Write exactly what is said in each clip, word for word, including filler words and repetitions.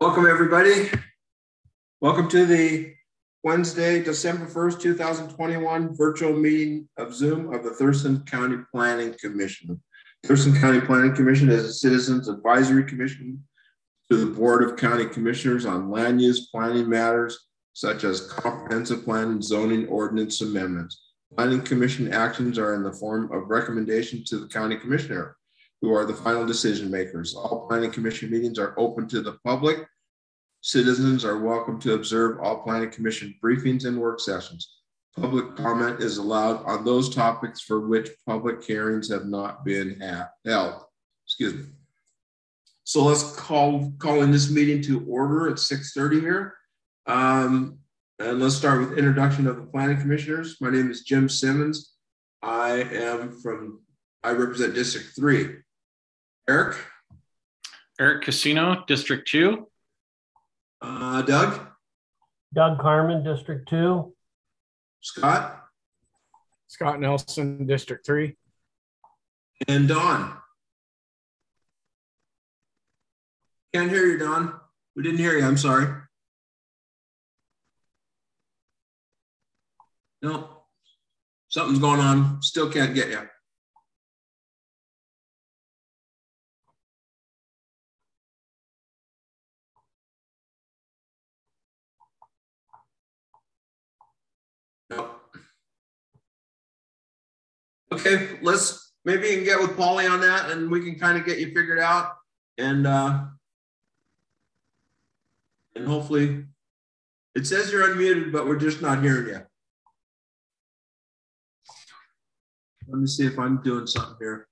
Welcome, everybody. Welcome to the Wednesday, December first, two thousand twenty-one virtual meeting of Zoom of the Thurston County Planning Commission. Thurston County Planning Commission is a citizens advisory commission to the Board of County Commissioners on land use planning matters such as comprehensive plan and zoning ordinance amendments. Planning Commission actions are in the form of recommendation to the County Commissioner, who are the final decision makers. All Planning Commission meetings are open to the public. Citizens are welcome to observe all Planning Commission briefings and work sessions. Public comment is allowed on those topics for which public hearings have not been held. Excuse me. So let's call calling this meeting to order at six thirty here. Um, and let's start with introduction of the Planning Commissioners. My name is Jim Simmons. I am from, I represent District three. Eric? Eric Casino, District two. Uh, Doug? Doug Carmen, District two. Scott? Scott Nelson, District three. And Don? Can't hear you, Don. We didn't hear you, I'm sorry. No, something's going on. Still can't get you. No. Okay, let's maybe you can get with Polly on that and we can kind of get you figured out and uh and hopefully it says you're unmuted, but we're just not hearing you. Let me see if I'm doing something here.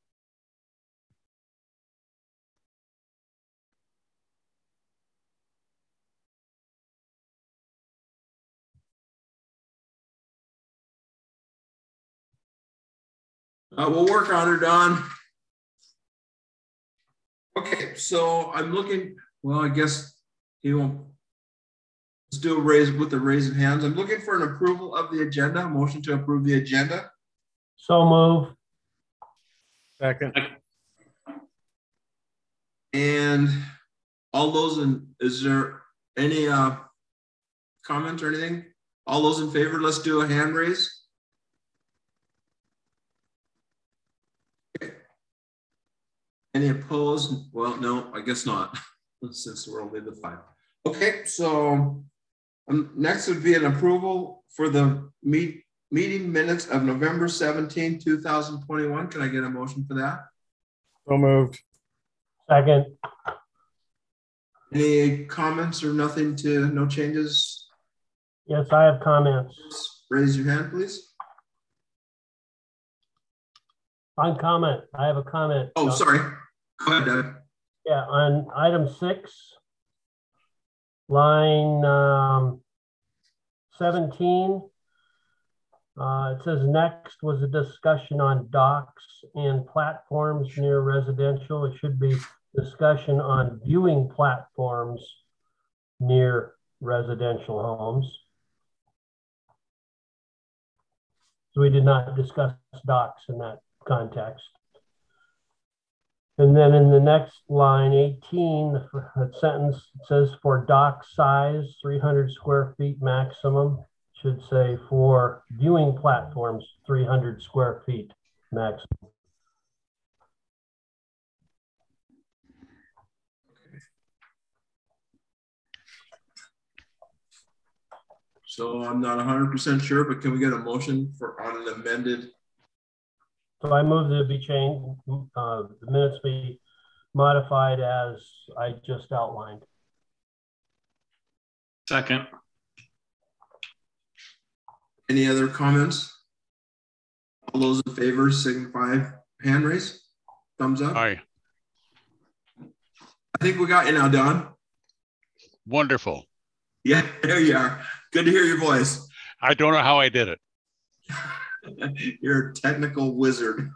Uh, we'll work on her, Don. Okay, so I'm looking, well, I guess he won't. Let's do a raise with the raise of hands. I'm looking for an approval of the agenda, a motion to approve the agenda. So move. Second. And all those in, is there any uh, comments or anything? All those in favor, let's do a hand raise. Okay. Any opposed? Well, no, I guess not, since we're only the five. Okay, so um, next would be an approval for the meet meeting minutes of November seventeenth, two thousand twenty-one. Can I get a motion for that? So moved. Second. Any comments or nothing to, no changes? Yes, I have comments. Raise your hand, please. On comment, I have a comment. Oh, sorry. Go ahead, Doug. Yeah, on item six, line um, seventeen, uh, it says next was a discussion on docks and platforms near residential. It should be discussion on viewing platforms near residential homes. So we did not discuss docks in that context. And then in the next line, eighteen, the sentence says for dock size, three hundred square feet maximum. Should say for viewing platforms, three hundred square feet maximum. So I'm not one hundred percent sure, but can we get a motion for on an amended? So I move that it be changed, uh, the minutes be modified as I just outlined. Second. Any other comments? All those in favor signify hand raise, thumbs up. Aye. I think we got you now, Don. Wonderful. Yeah, there you are. Good to hear your voice. I don't know how I did it. You're a technical wizard.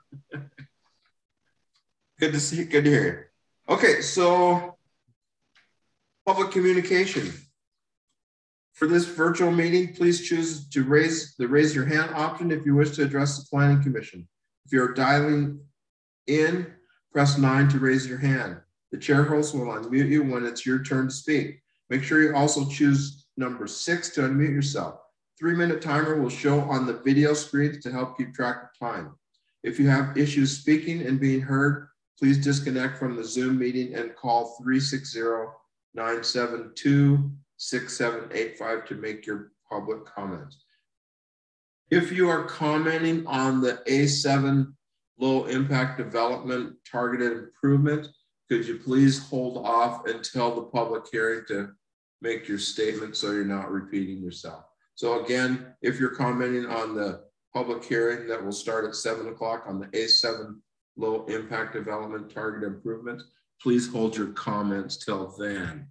Good to see you. Good to hear you. Okay, so public communication. For this virtual meeting, please choose to raise the raise your hand option if you wish to address the Planning Commission. If you're dialing in, press nine to raise your hand. The chair host will unmute you when it's your turn to speak. Make sure you also choose number six to unmute yourself. Three-minute timer will show on the video screens to help keep track of time. If you have issues speaking and being heard, please disconnect from the Zoom meeting and call three six zero, nine seven two, six seven eight five to make your public comments. If you are commenting on the A seven low impact development targeted improvement, could you please hold off until the public hearing to make your statement so you're not repeating yourself? So again, if you're commenting on the public hearing that will start at seven o'clock on the A seven low impact development target improvement, please hold your comments till then.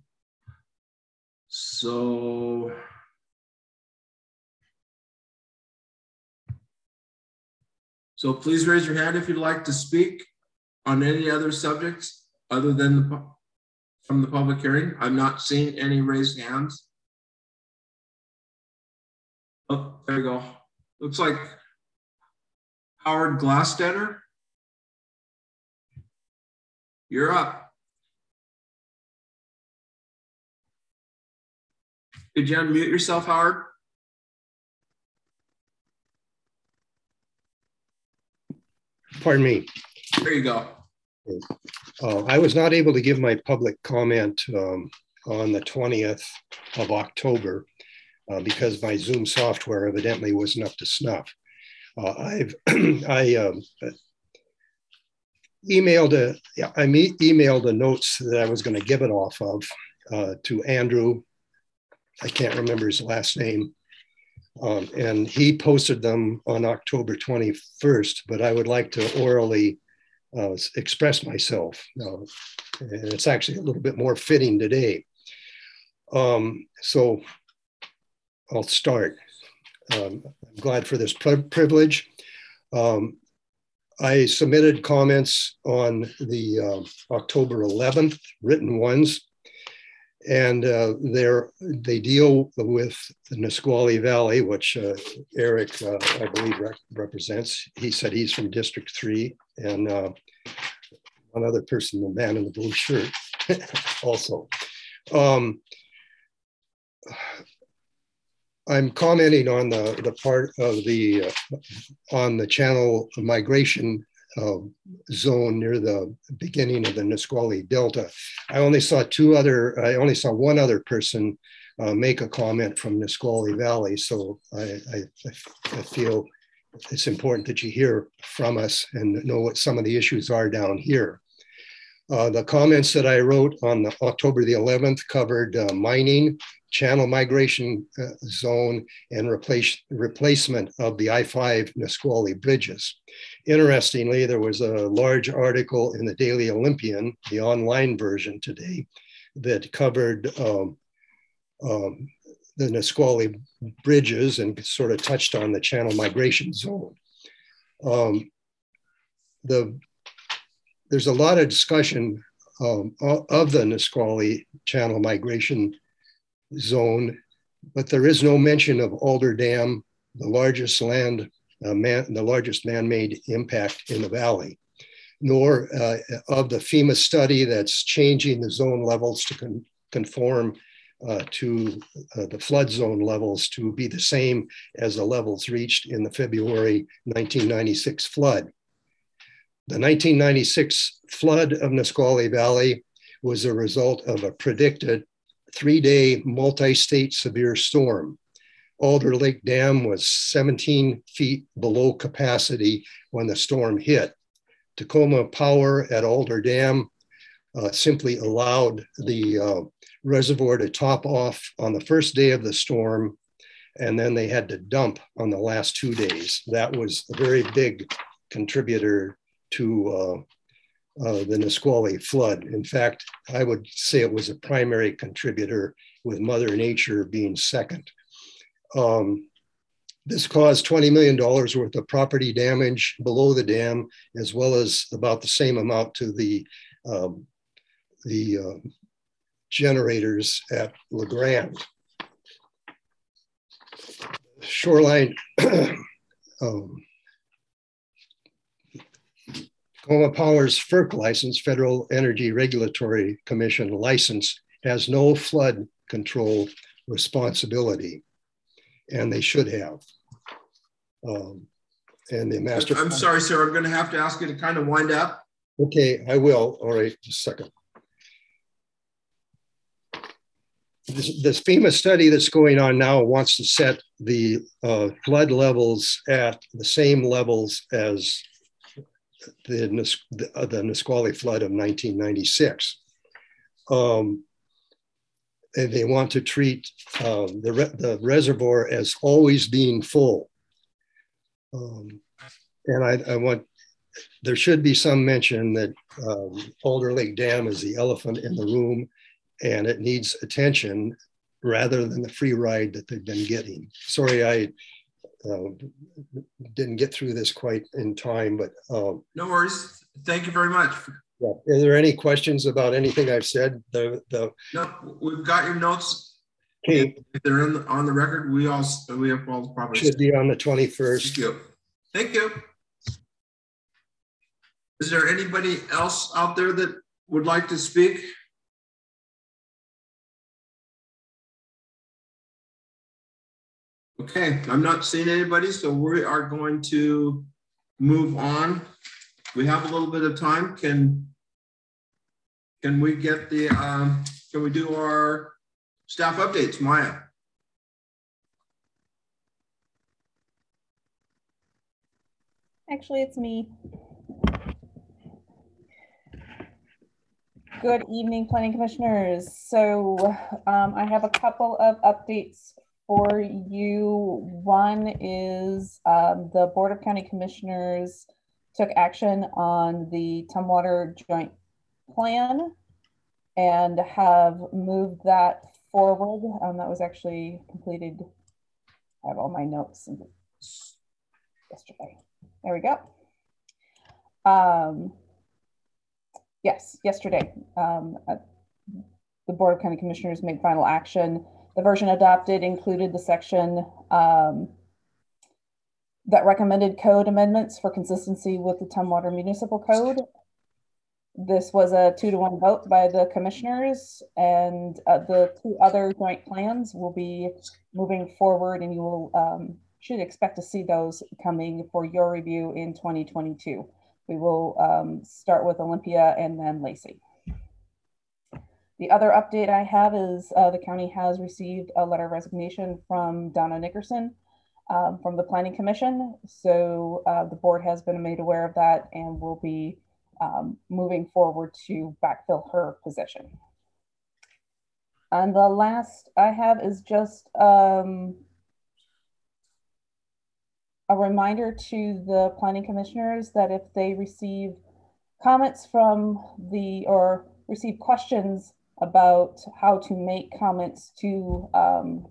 So, so please raise your hand if you'd like to speak on any other subjects other than the, from the public hearing. I'm not seeing any raised hands. Oh, there you go. Looks like Howard Glastetter. You're up. Could you unmute yourself, Howard? Pardon me. There you go. Uh, I was not able to give my public comment um, on the twentieth of October uh, because my Zoom software evidently wasn't up to snuff. Uh, I've I um, emailed a I me emailed the notes that I was going to give it off of uh, to Andrew. I can't remember his last name. Um, and he posted them on October twenty-first, but I would like to orally uh, express myself. Uh, and it's actually a little bit more fitting today. Um, so I'll start. Um, I'm glad for this pri privilege. Um, I submitted comments on the uh, October eleventh, written ones. And uh, they deal with the Nisqually Valley, which uh, Eric, uh, I believe, re represents. He said he's from District three, and uh, one other person, the man in the blue shirt, also. Um, I'm commenting on the, the part of the, uh, on the channel migration Uh, zone near the beginning of the Nisqually Delta. I only saw two other, I only saw one other person uh, make a comment from Nisqually Valley. So I, I, I feel it's important that you hear from us and know what some of the issues are down here. Uh, the comments that I wrote on the October the eleventh covered uh, mining, channel migration uh, zone, and replace, replacement of the I five Nisqually bridges. Interestingly, there was a large article in the Daily Olympian, the online version today, that covered um, um, the Nisqually bridges and sort of touched on the channel migration zone. Um, the There's a lot of discussion um, of the Nisqually channel migration zone, but there is no mention of Alder Dam, the largest land, uh, man, the largest man-made impact in the valley, nor uh, of the FEMA study that's changing the zone levels to con conform uh, to uh, the flood zone levels to be the same as the levels reached in the February nineteen ninety-six flood. The nineteen ninety-six flood of Nisqually Valley was a result of a predicted three-day multi-state severe storm. Alder Lake Dam was seventeen feet below capacity when the storm hit. Tacoma Power at Alder Dam uh, simply allowed the uh, reservoir to top off on the first day of the storm, and then they had to dump on the last two days. That was a very big contributor to uh, uh, the Nisqually flood. In fact, I would say it was a primary contributor, with Mother Nature being second. Um, this caused twenty million dollars worth of property damage below the dam, as well as about the same amount to the, um, the uh, generators at La Grande. Shoreline, um, Tacoma Power's FERC license, Federal Energy Regulatory Commission license, has no flood control responsibility, and they should have. Um, and the master. I'm sorry, sir. I'm going to have to ask you to kind of wind up. Okay, I will. All right, just a second. This, this FEMA study that's going on now wants to set the uh, flood levels at the same levels as the, the, uh, the Nisqually flood of nineteen ninety-six. Um, and they want to treat uh, the, re the reservoir as always being full. Um, and I, I want, there should be some mention that um, Alder Lake Dam is the elephant in the room, and it needs attention rather than the free ride that they've been getting. Sorry, I uh, didn't get through this quite in time, but. Uh, no worries. Thank you very much. Yeah. Are there any questions about anything I've said? The, the... No, we've got your notes. Okay. If they're in the, on the record, we all we have all the properties. Should be on the twenty-first. Thank you. Thank you. Is there anybody else out there that would like to speak? Okay, I'm not seeing anybody, so we are going to move on. We have a little bit of time. Can can we get the um, can we do our staff updates, Maya? Actually, it's me. Good evening, planning commissioners. So um, I have a couple of updates for you. One is um, the Board of County Commissioners took action on the Tumwater Joint Plan and have moved that forward. Um, that was actually completed. I have all my notes yesterday. There we go. Um, yes, yesterday, um, uh, the Board of County Commissioners made final action. The version adopted included the section um, that recommended code amendments for consistency with the Tumwater Municipal Code. This was a two to one vote by the commissioners, and uh, the two other joint plans will be moving forward, and you will um, should expect to see those coming for your review in twenty twenty-two. We will um, start with Olympia and then Lacey. The other update I have is uh, the county has received a letter of resignation from Donna Nickerson um, from the Planning Commission. So uh, the board has been made aware of that and will be um, moving forward to backfill her position. And the last I have is just um, a reminder to the planning commissioners that if they receive comments from the, or receive questions about how to make comments to um,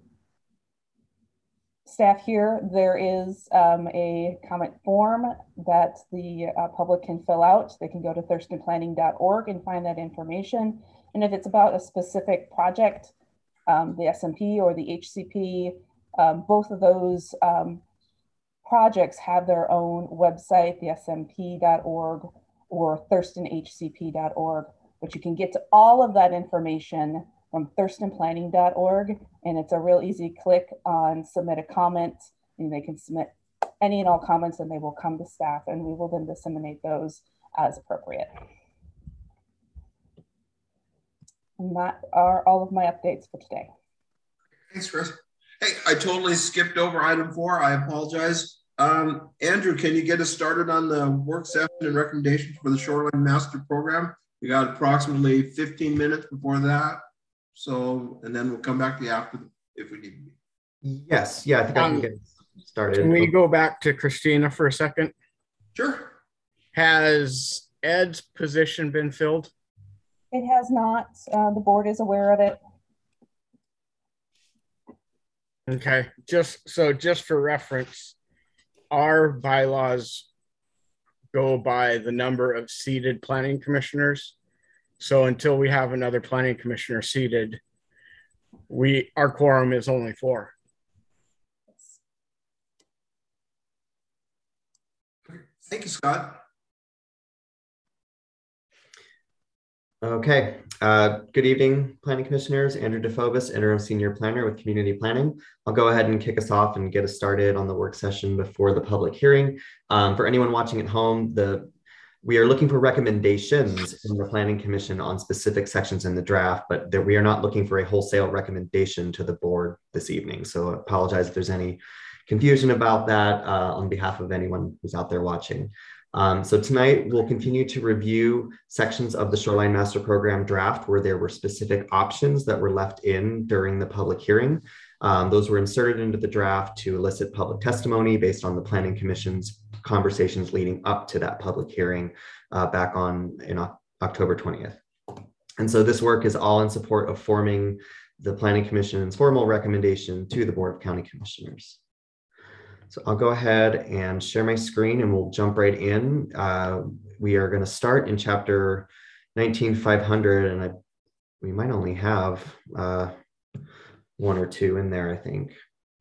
staff here, there is um, a comment form that the uh, public can fill out. They can go to thurston planning dot org and find that information. And if it's about a specific project, um, the S M P or the H C P, um, both of those um, projects have their own website, the S M P dot org or thurston H C P dot org. But you can get to all of that information from thurston planning dot org, and it's a real easy click on submit a comment, and they can submit any and all comments, and they will come to staff, and we will then disseminate those as appropriate. And that are all of my updates for today. Thanks, Chris. Hey, I totally skipped over item four. I apologize. Um, Andrew, can you get us started on the work session and recommendations for the Shoreline Master Program? We got approximately fifteen minutes before that. So, and then we'll come back to you after if we need to be. Yes. Yeah, I think um, I can get started. Can we go back to Christina for a second? Sure. Has Ed's position been filled? It has not. Uh, the board is aware of it. Okay. Just so just for reference, our bylaws go by the number of seated planning commissioners. So until we have another planning commissioner seated, we our quorum is only four. Thank you, Scott. Okay. Uh, good evening, planning commissioners. Andrew DeFobis, interim senior planner with community planning. I'll go ahead and kick us off and get us started on the work session before the public hearing. Um, for anyone watching at home, the we are looking for recommendations from the Planning Commission on specific sections in the draft, but that we are not looking for a wholesale recommendation to the board this evening. So I apologize if there's any confusion about that uh, on behalf of anyone who's out there watching. Um, so tonight we'll continue to review sections of the Shoreline Master Program draft where there were specific options that were left in during the public hearing. Um, those were inserted into the draft to elicit public testimony based on the Planning Commission's conversations leading up to that public hearing uh, back on in October twentieth. And so this work is all in support of forming the Planning Commission's formal recommendation to the Board of County Commissioners. So I'll go ahead and share my screen and we'll jump right in. Uh, we are going to start in chapter nineteen five hundred, and I, we might only have uh, one or two in there, I think.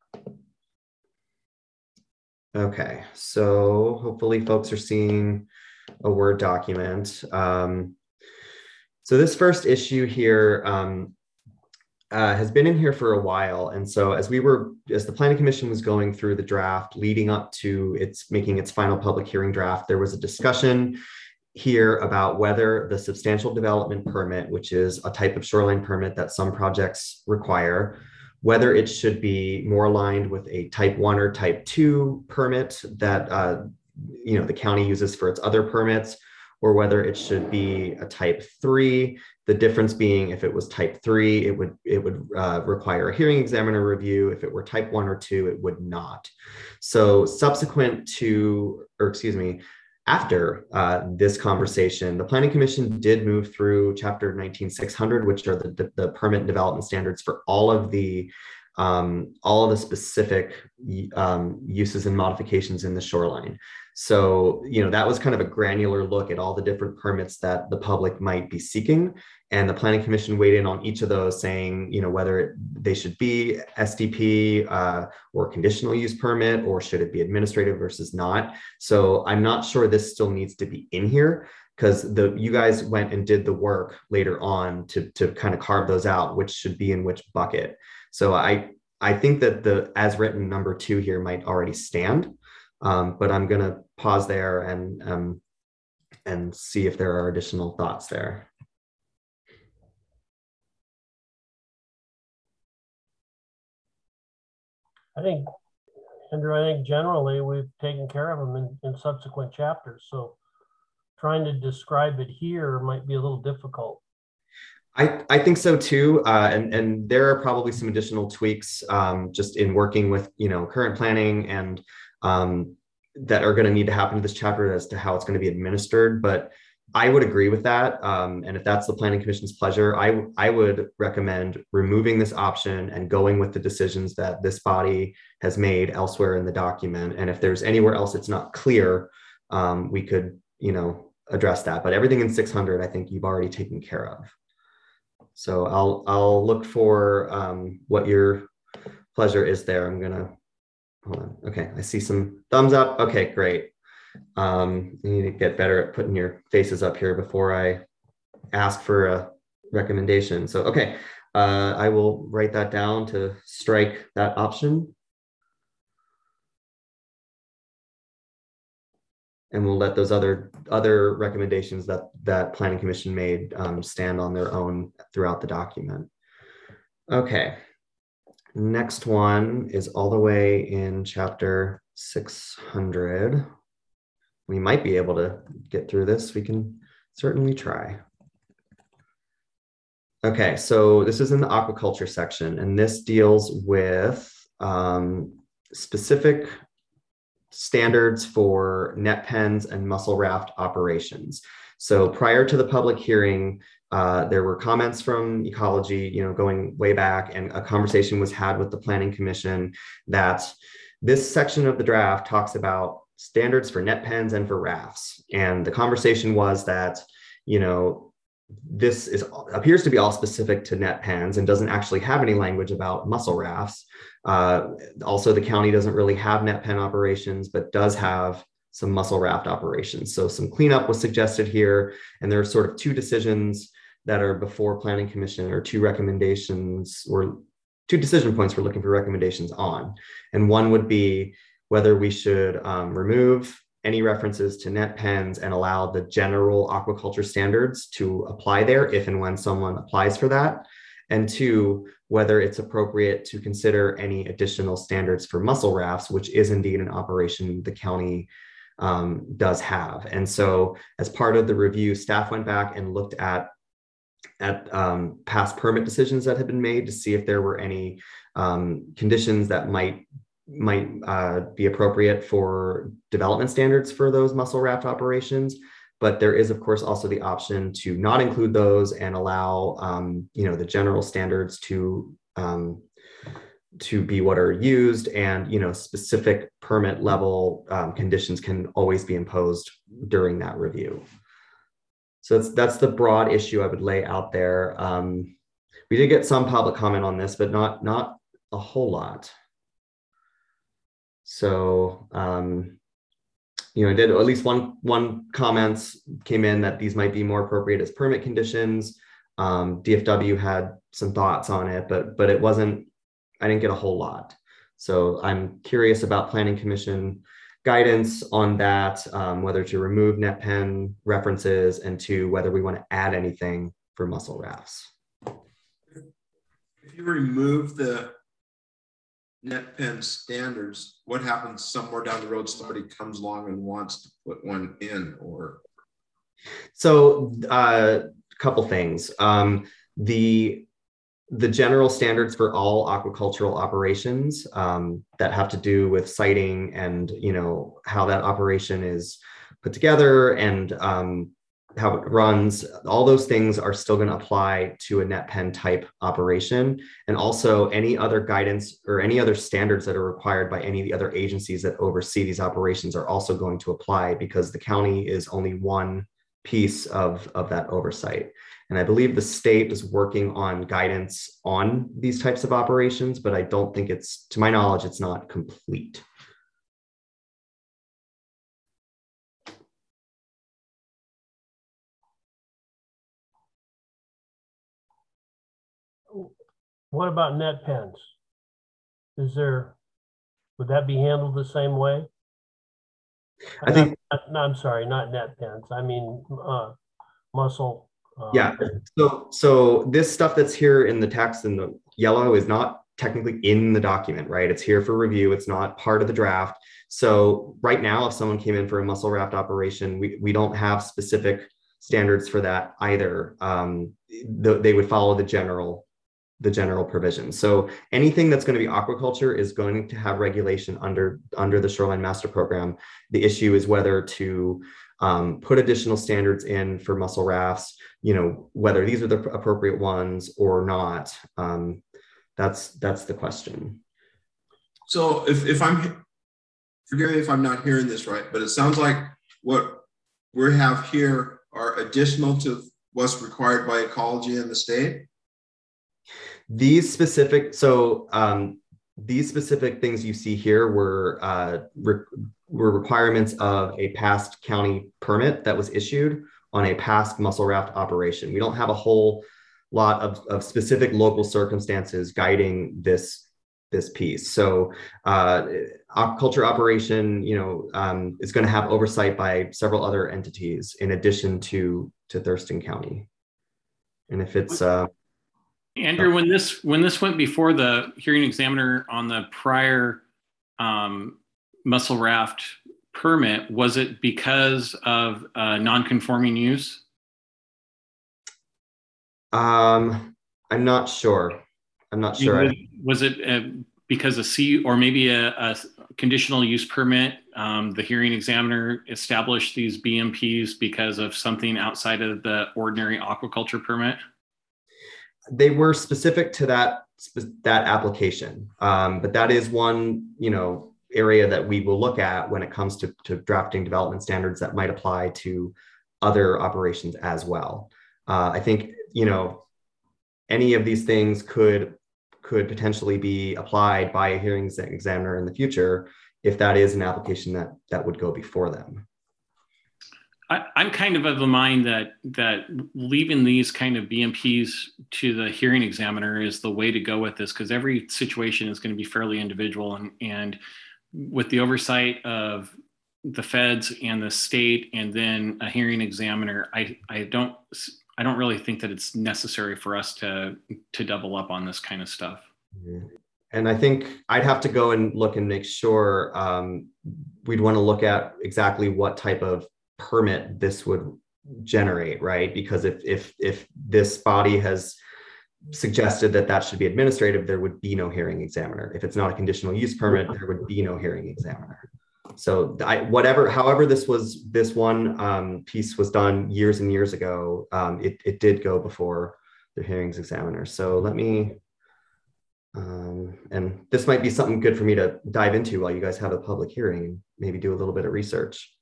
Okay, so hopefully folks are seeing a Word document. Um, so this first issue here, um, Uh, has been in here for a while. And so as we were, as the Planning Commission was going through the draft leading up to its making its final public hearing draft, there was a discussion here about whether the substantial development permit, which is a type of shoreline permit that some projects require, whether it should be more aligned with a type one or type two permit that uh, you know, the county uses for its other permits, or whether it should be a type three. The difference being, if it was type three, it would it would uh, require a hearing examiner review. If it were type one or two, it would not. So subsequent to, or excuse me, after uh, this conversation, the Planning Commission did move through chapter nineteen six hundred, which are the, the, the permit and development standards for all of the um, all of the specific um, uses and modifications in the shoreline. So, you know, that was kind of a granular look at all the different permits that the public might be seeking. And the Planning Commission weighed in on each of those, saying, you know, whether it, they should be S D P uh, or conditional use permit, or should it be administrative versus not. So I'm not sure this still needs to be in here, because the you guys went and did the work later on to, to kind of carve those out, which should be in which bucket. So I, I think that the as written number two here might already stand. Um, but I'm going to pause there and um, and see if there are additional thoughts there. I think, Andrew, I think generally we've taken care of them in, in subsequent chapters. So trying to describe it here might be a little difficult. I, I think so too, uh, and and there are probably some additional tweaks um, just in working with you know current planning and um, that are going to need to happen to this chapter as to how it's going to be administered. But I would agree with that, um, and if that's the Planning Commission's pleasure, I I would recommend removing this option and going with the decisions that this body has made elsewhere in the document. And if there's anywhere else it's not clear, um, we could you know address that. But everything in six hundred, I think you've already taken care of. So I'll I'll look for um, what your pleasure is there. I'm gonna hold on. Okay, I see some thumbs up. Okay, great. Um, you need to get better at putting your faces up here before I ask for a recommendation. So okay, uh, I will write that down to strike that option. And we'll let those other other recommendations that that Planning Commission made um, stand on their own throughout the document. Okay, next one is all the way in chapter six hundred. We might be able to get through this. We can certainly try. Okay, so this is in the aquaculture section, and this deals with um, specific standards for net pens and mussel raft operations. So prior to the public hearing, uh, there were comments from ecology, you know, going way back, and a conversation was had with the Planning Commission that this section of the draft talks about standards for net pens and for rafts. And the conversation was that, you know, this is appears to be all specific to net pens and doesn't actually have any language about mussel rafts. Uh, also, the county doesn't really have net pen operations, but does have some mussel raft operations. So some cleanup was suggested here, and there are sort of two decisions that are before Planning Commission, or two recommendations or two decision points we're looking for recommendations on. And one would be whether we should um, remove any references to net pens and allow the general aquaculture standards to apply there if and when someone applies for that. And two, whether it's appropriate to consider any additional standards for mussel rafts, which is indeed an operation the county um, does have. And so as part of the review, staff went back and looked at, at um, past permit decisions that had been made to see if there were any um, conditions that might might uh, be appropriate for development standards for those mussel raft operations. But there is, of course, also the option to not include those and allow, um, you know, the general standards to um, to be what are used, and, you know, specific permit level um, conditions can always be imposed during that review. So that's that's the broad issue I would lay out there. Um, we did get some public comment on this, but not not a whole lot. So, um, you know, I did at least one, one comments came in that these might be more appropriate as permit conditions. Um, D F W had some thoughts on it, but, but it wasn't, I didn't get a whole lot. So I'm curious about Planning Commission guidance on that, um, whether to remove net pen references, and to whether we want to add anything for mussel rafts. If you remove the net pen standards, what happens somewhere down the road? Somebody comes along and wants to put one in, or? So a uh, couple things. Um, the, the general standards for all aquacultural operations um, that have to do with siting and, you know, how that operation is put together and um, how it runs, all those things are still going to apply to a net pen type operation. And also any other guidance or any other standards that are required by any of the other agencies that oversee these operations are also going to apply, because the county is only one piece of, of that oversight. And I believe the state is working on guidance on these types of operations, but I don't think it's, to my knowledge, it's not complete. What about net pens? Is there, would that be handled the same way? I think, no, I'm sorry, not net pens. I mean, uh, mussel. Uh, yeah. So, so this stuff that's here in the text in the yellow is not technically in the document, right? It's here for review. It's not part of the draft. So right now, if someone came in for a mussel raft operation, we, we don't have specific standards for that either. Um, the, they would follow the general the general provisions. So anything that's going to be aquaculture is going to have regulation under, under the Shoreline Master Program. The issue is whether to um, put additional standards in for mussel rafts, you know, whether these are the appropriate ones or not. Um, that's, that's the question. So if, if I'm, forgive me if I'm not hearing this right, but it sounds like what we have here are additional to what's required by ecology in the state. These specific, so um, these specific things you see here were, uh, re were requirements of a past county permit that was issued on a past mussel raft operation. We don't have a whole lot of, of specific local circumstances guiding this, this piece. So uh, aquaculture operation, you know, um, is going to have oversight by several other entities in addition to, to Thurston County. And if it's, uh, Andrew, when this when this went before the hearing examiner on the prior um, mussel raft permit, was it because of uh, non-conforming use? Um, I'm not sure. I'm not sure. Was, was it uh, because a C or maybe a, a conditional use permit? Um, the hearing examiner established these B M Ps because of something outside of the ordinary aquaculture permit? They were specific to that that application, um, but that is one, you know, area that we will look at when it comes to, to drafting development standards that might apply to other operations as well. Uh, I think, you know, any of these things could could potentially be applied by a hearing examiner in the future if that is an application that that would go before them. I, I'm kind of of the mind that that leaving these kind of B M Ps to the hearing examiner is the way to go with this, because every situation is going to be fairly individual, and and with the oversight of the feds and the state, and then a hearing examiner, I I don't I don't really think that it's necessary for us to to double up on this kind of stuff. Mm-hmm. And I think I'd have to go and look and make sure um, we'd want to look at exactly what type of permit this would generate, right? Because if if if this body has suggested that that should be administrative, there would be no hearing examiner. If it's not a conditional use permit, there would be no hearing examiner. So I, whatever, however this was, this one um, piece was done years and years ago, um, it, it did go before the hearings examiner. So let me, um, and this might be something good for me to dive into while you guys have a public hearing and maybe do a little bit of research.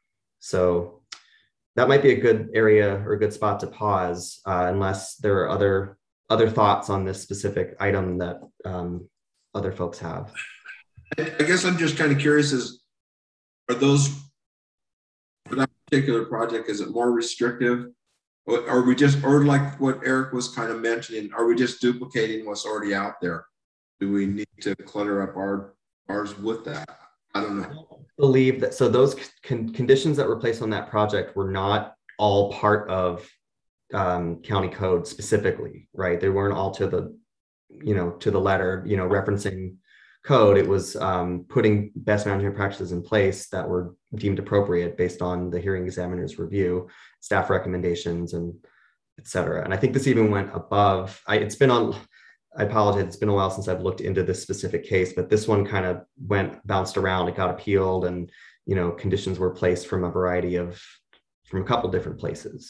So that might be a good area or a good spot to pause uh, unless there are other other thoughts on this specific item that um, other folks have. I guess I'm just kind of curious, is, are those, for that particular project, is it more restrictive? Or are we just, or like what Eric was kind of mentioning, are we just duplicating what's already out there? Do we need to clutter up our ours with that? I don't know. I believe that, so those con conditions that were placed on that project were not all part of um, county code specifically, right? They weren't all to the, you know, to the letter, you know, referencing code. It was um, putting best management practices in place that were deemed appropriate based on the hearing examiner's review, staff recommendations, and et cetera. And I think this even went above, I, it's been on, I apologize, it's been a while since I've looked into this specific case, but this one kind of went, bounced around, it got appealed, and, you know, conditions were placed from a variety of, from a couple different places.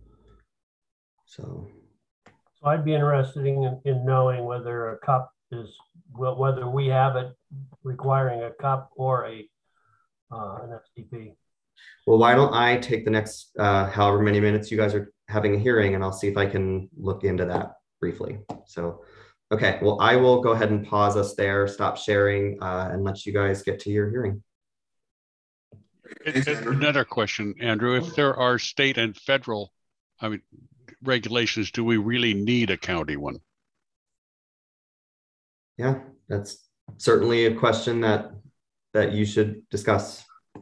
So. So I'd be interested in, in knowing whether a cup is, well, whether we have it requiring a cup or a uh, an S T P. Well, why don't I take the next uh, however many minutes you guys are having a hearing, and I'll see if I can look into that briefly. So, okay, well, I will go ahead and pause us there, stop sharing, uh, and let you guys get to your hearing. It, it, another question, Andrew, if there are state and federal, I mean, regulations, do we really need a county one? Yeah, that's certainly a question that that you should discuss.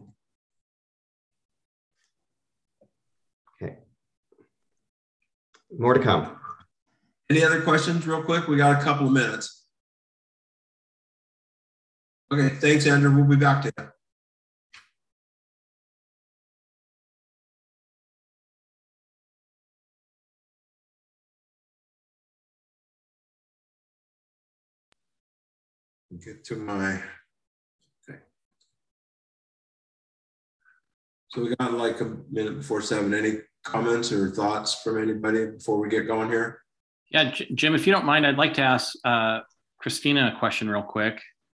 Okay. More to come. Any other questions real quick? We got a couple of minutes. Okay, thanks, Andrew. We'll be back to you. Get to my, okay. So we got like a minute before seven. Any comments or thoughts from anybody before we get going here? Yeah, J Jim, if you don't mind, I'd like to ask uh, Christina a question real quick.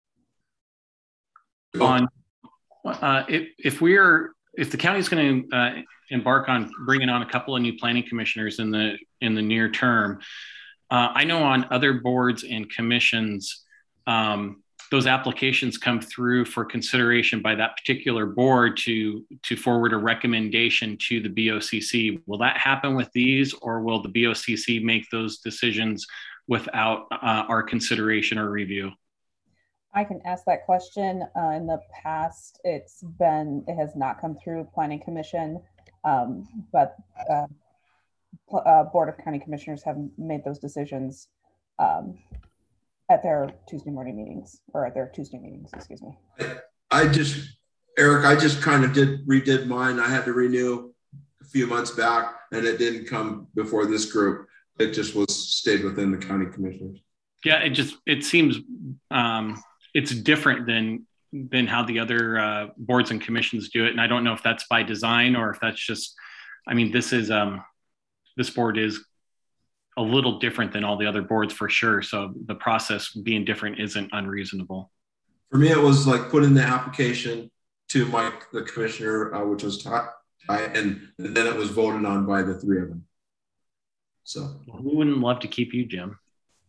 Oh. On uh, if, if we're, if the county's going to uh, embark on bringing on a couple of new planning commissioners in the, in the near term, uh, I know on other boards and commissions, Um, those applications come through for consideration by that particular board to, to forward a recommendation to the B O C C. Will that happen with these, or will the B O C C make those decisions without uh, our consideration or review? I can ask that question. Uh, in the past, it's been, it has not come through Planning Commission, um, but uh, uh, Board of County Commissioners have made those decisions um, at their Tuesday morning meetings, or at their Tuesday meetings, excuse me. I just, Eric, I just kind of did, redid mine. I had to renew a few months back, and it didn't come before this group. It just was stayed within the county commissioners. Yeah, it just, it seems um, it's different than, than how the other uh, boards and commissions do it. And I don't know if that's by design or if that's just, I mean, this is, um, this board is a little different than all the other boards for sure. So the process being different isn't unreasonable. For me, it was like putting the application to Mike, the commissioner, uh, which was Ty, and, and then it was voted on by the three of them. So we wouldn't love to keep you, Jim.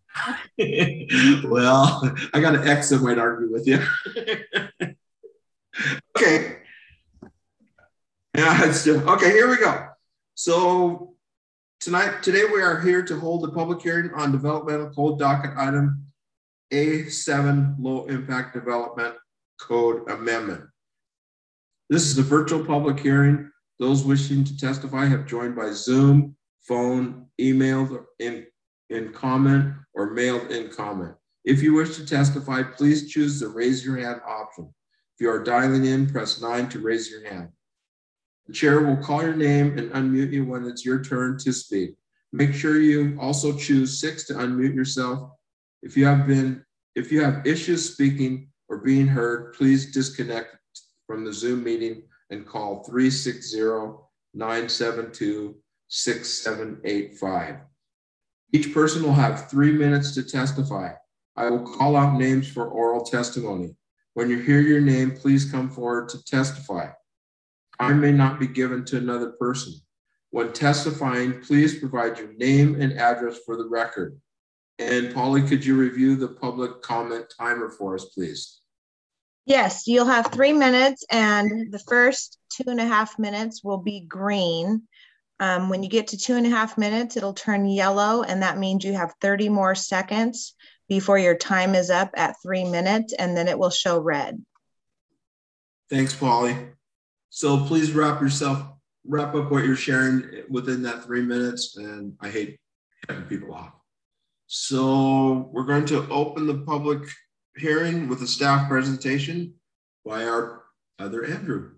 Well, I got an ex that might argue with you. Okay. Yeah, it's still, okay, here we go. So tonight, today we are here to hold a public hearing on developmental code docket item A seven, low impact development code amendment. This is a virtual public hearing. Those wishing to testify have joined by Zoom, phone, emailed in, in comment, or mailed in comment. If you wish to testify, please choose the raise your hand option. If you are dialing in, press nine to raise your hand. The chair will call your name and unmute you when it's your turn to speak. Make sure you also choose six to unmute yourself. If you have been, if you have issues speaking or being heard, please disconnect from the Zoom meeting and call three six zero, nine seven two, six seven eight five. Each person will have three minutes to testify. I will call out names for oral testimony. When you hear your name, please come forward to testify. Time may not be given to another person. When testifying, please provide your name and address for the record. And Polly, could you review the public comment timer for us, please? Yes, you'll have three minutes and the first two and a half minutes will be green. Um, when you get to two and a half minutes, it'll turn yellow, and that means you have thirty more seconds before your time is up at three minutes, and then it will show red. Thanks, Polly. So please wrap yourself, wrap up what you're sharing within that three minutes, and I hate cutting people off. So we're going to open the public hearing with a staff presentation by our other Andrew.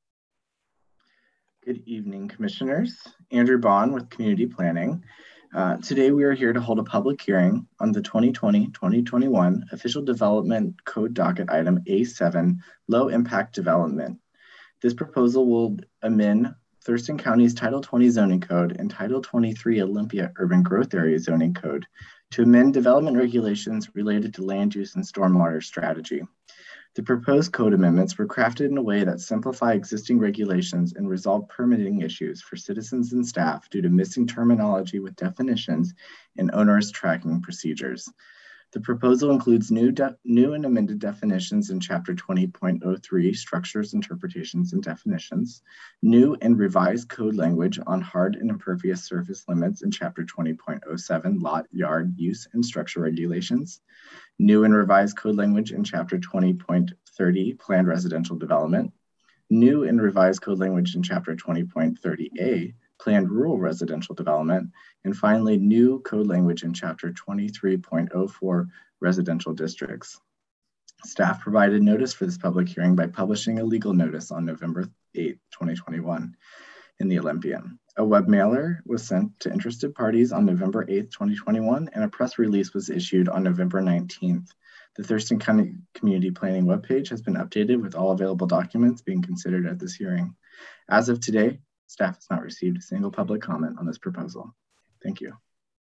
Good evening, commissioners. Andrew Bond with Community Planning. Uh, today we are here to hold a public hearing on the twenty twenty twenty twenty-one Official Development Code Docket Item A seven, Low Impact Development. This proposal will amend Thurston County's Title twenty Zoning Code and Title twenty-three Olympia Urban Growth Area Zoning Code to amend development regulations related to land use and stormwater strategy. The proposed code amendments were crafted in a way that simplify existing regulations and resolve permitting issues for citizens and staff due to missing terminology with definitions and onerous tracking procedures. The proposal includes new, new and amended definitions in Chapter twenty point oh three, Structures, Interpretations, and Definitions, new and revised code language on hard and impervious surface limits in Chapter twenty point oh seven, Lot, Yard, Use, and Structure Regulations, new and revised code language in Chapter twenty point thirty, Planned Residential Development, new and revised code language in Chapter twenty point thirty A, Planned Rural Residential Development, and finally, new code language in Chapter twenty-three point oh four, Residential Districts. Staff provided notice for this public hearing by publishing a legal notice on November eighth, twenty twenty-one in the Olympian. A web mailer was sent to interested parties on November eighth, twenty twenty-one, and a press release was issued on November nineteenth. The Thurston County Community Planning webpage has been updated with all available documents being considered at this hearing. As of today, staff has not received a single public comment on this proposal. Thank you.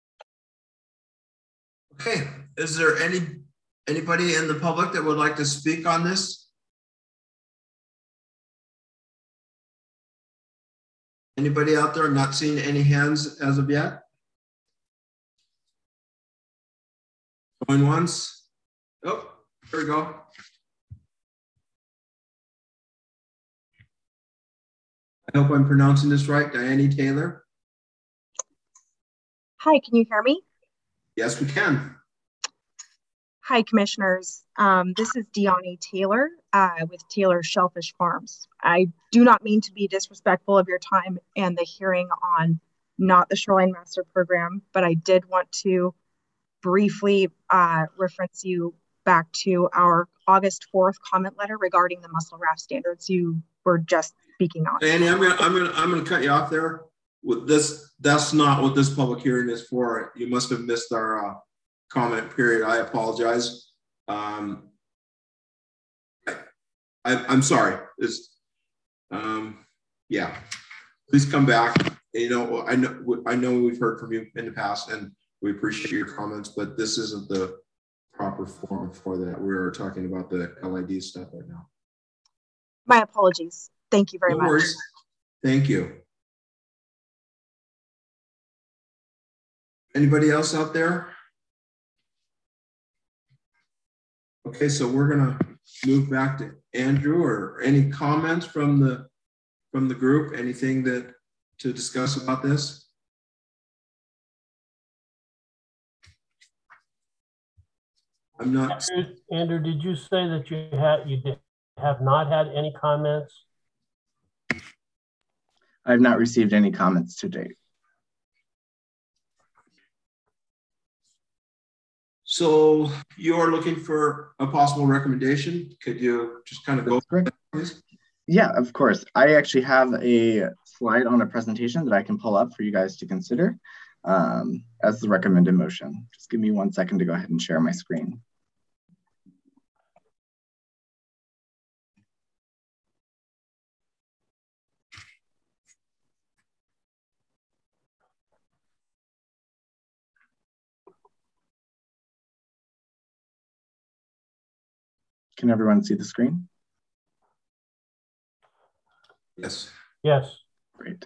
Okay, is there any anybody in the public that would like to speak on this? Anybody out there? I'm not seeing any hands as of yet. Going once. Oh, there we go. I hope I'm pronouncing this right. Diane Taylor. Hi, can you hear me? Yes, we can. Hi, commissioners. Um, this is Deani Taylor uh, with Taylor Shellfish Farms. I do not mean to be disrespectful of your time and the hearing on not the Shoreline Master Program, but I did want to briefly uh, reference you back to our August fourth comment letter regarding the mussel raft standards you were just speaking on. Annie, I'm gonna, I'm gonna, I'm gonna cut you off there. With this, that's not what this public hearing is for. You must have missed our uh, comment period. I apologize. Um, I, I, I'm sorry. It's, um, yeah. Please come back. You know, I know, I know we've heard from you in the past, and we appreciate your comments, but this isn't the proper forum for that. We're talking about the L I D stuff right now. My apologies. Thank you very No much. worries. Thank you. Anybody else out there? Okay, so we're gonna move back to Andrew, or any comments from the from the group? Anything that to discuss about this? I'm not. Andrew, Andrew, did you say that you had you did, have not had any comments? I've not received any comments to date. So you're looking for a possible recommendation. Could you just kind of go through that, please? Yeah, of course. I actually have a slide on a presentation that I can pull up for you guys to consider um, as the recommended motion. Just give me one second to go ahead and share my screen. Can everyone see the screen? Yes. Yes. Great.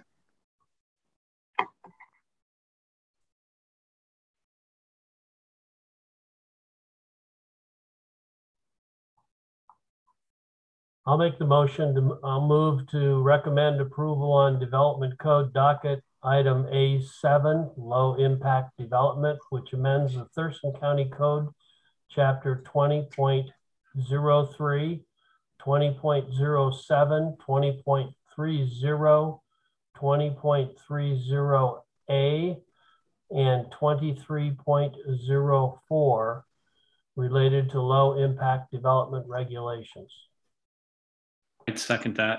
I'll make the motion to, I'll move to recommend approval on Development Code Docket Item A seven, Low Impact Development, which amends the Thurston County Code, Chapter twenty point oh three, twenty point oh seven, twenty point three oh, twenty point three oh A, and twenty-three point oh four related to low impact development regulations. I'd second that.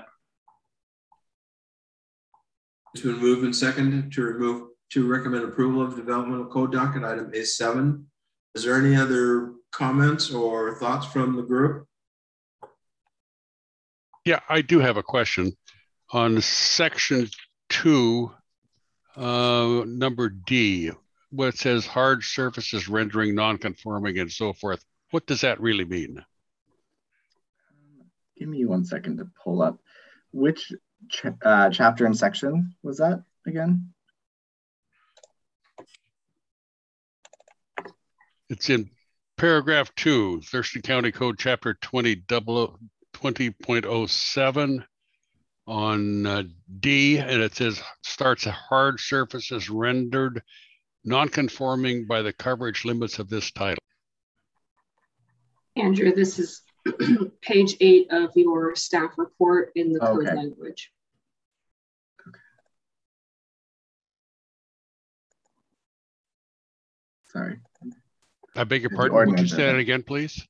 It's been moved and seconded to remove to recommend approval of developmental code docket item A seven. Is there any other comments or thoughts from the group? Yeah, I do have a question on section two, uh, number D, where it says hard surfaces rendering non-conforming and so forth. What does that really mean? Give me one second to pull up. Which ch uh, chapter and section was that again? It's in paragraph two, Thurston County Code Chapter twenty point oh seven on uh, D, and it says starts a hard surfaces rendered non-conforming by the coverage limits of this title. Andrew, this is page eight of your staff report in the code okay. language. Okay. Sorry. I beg your pardon. Would you say that again, please?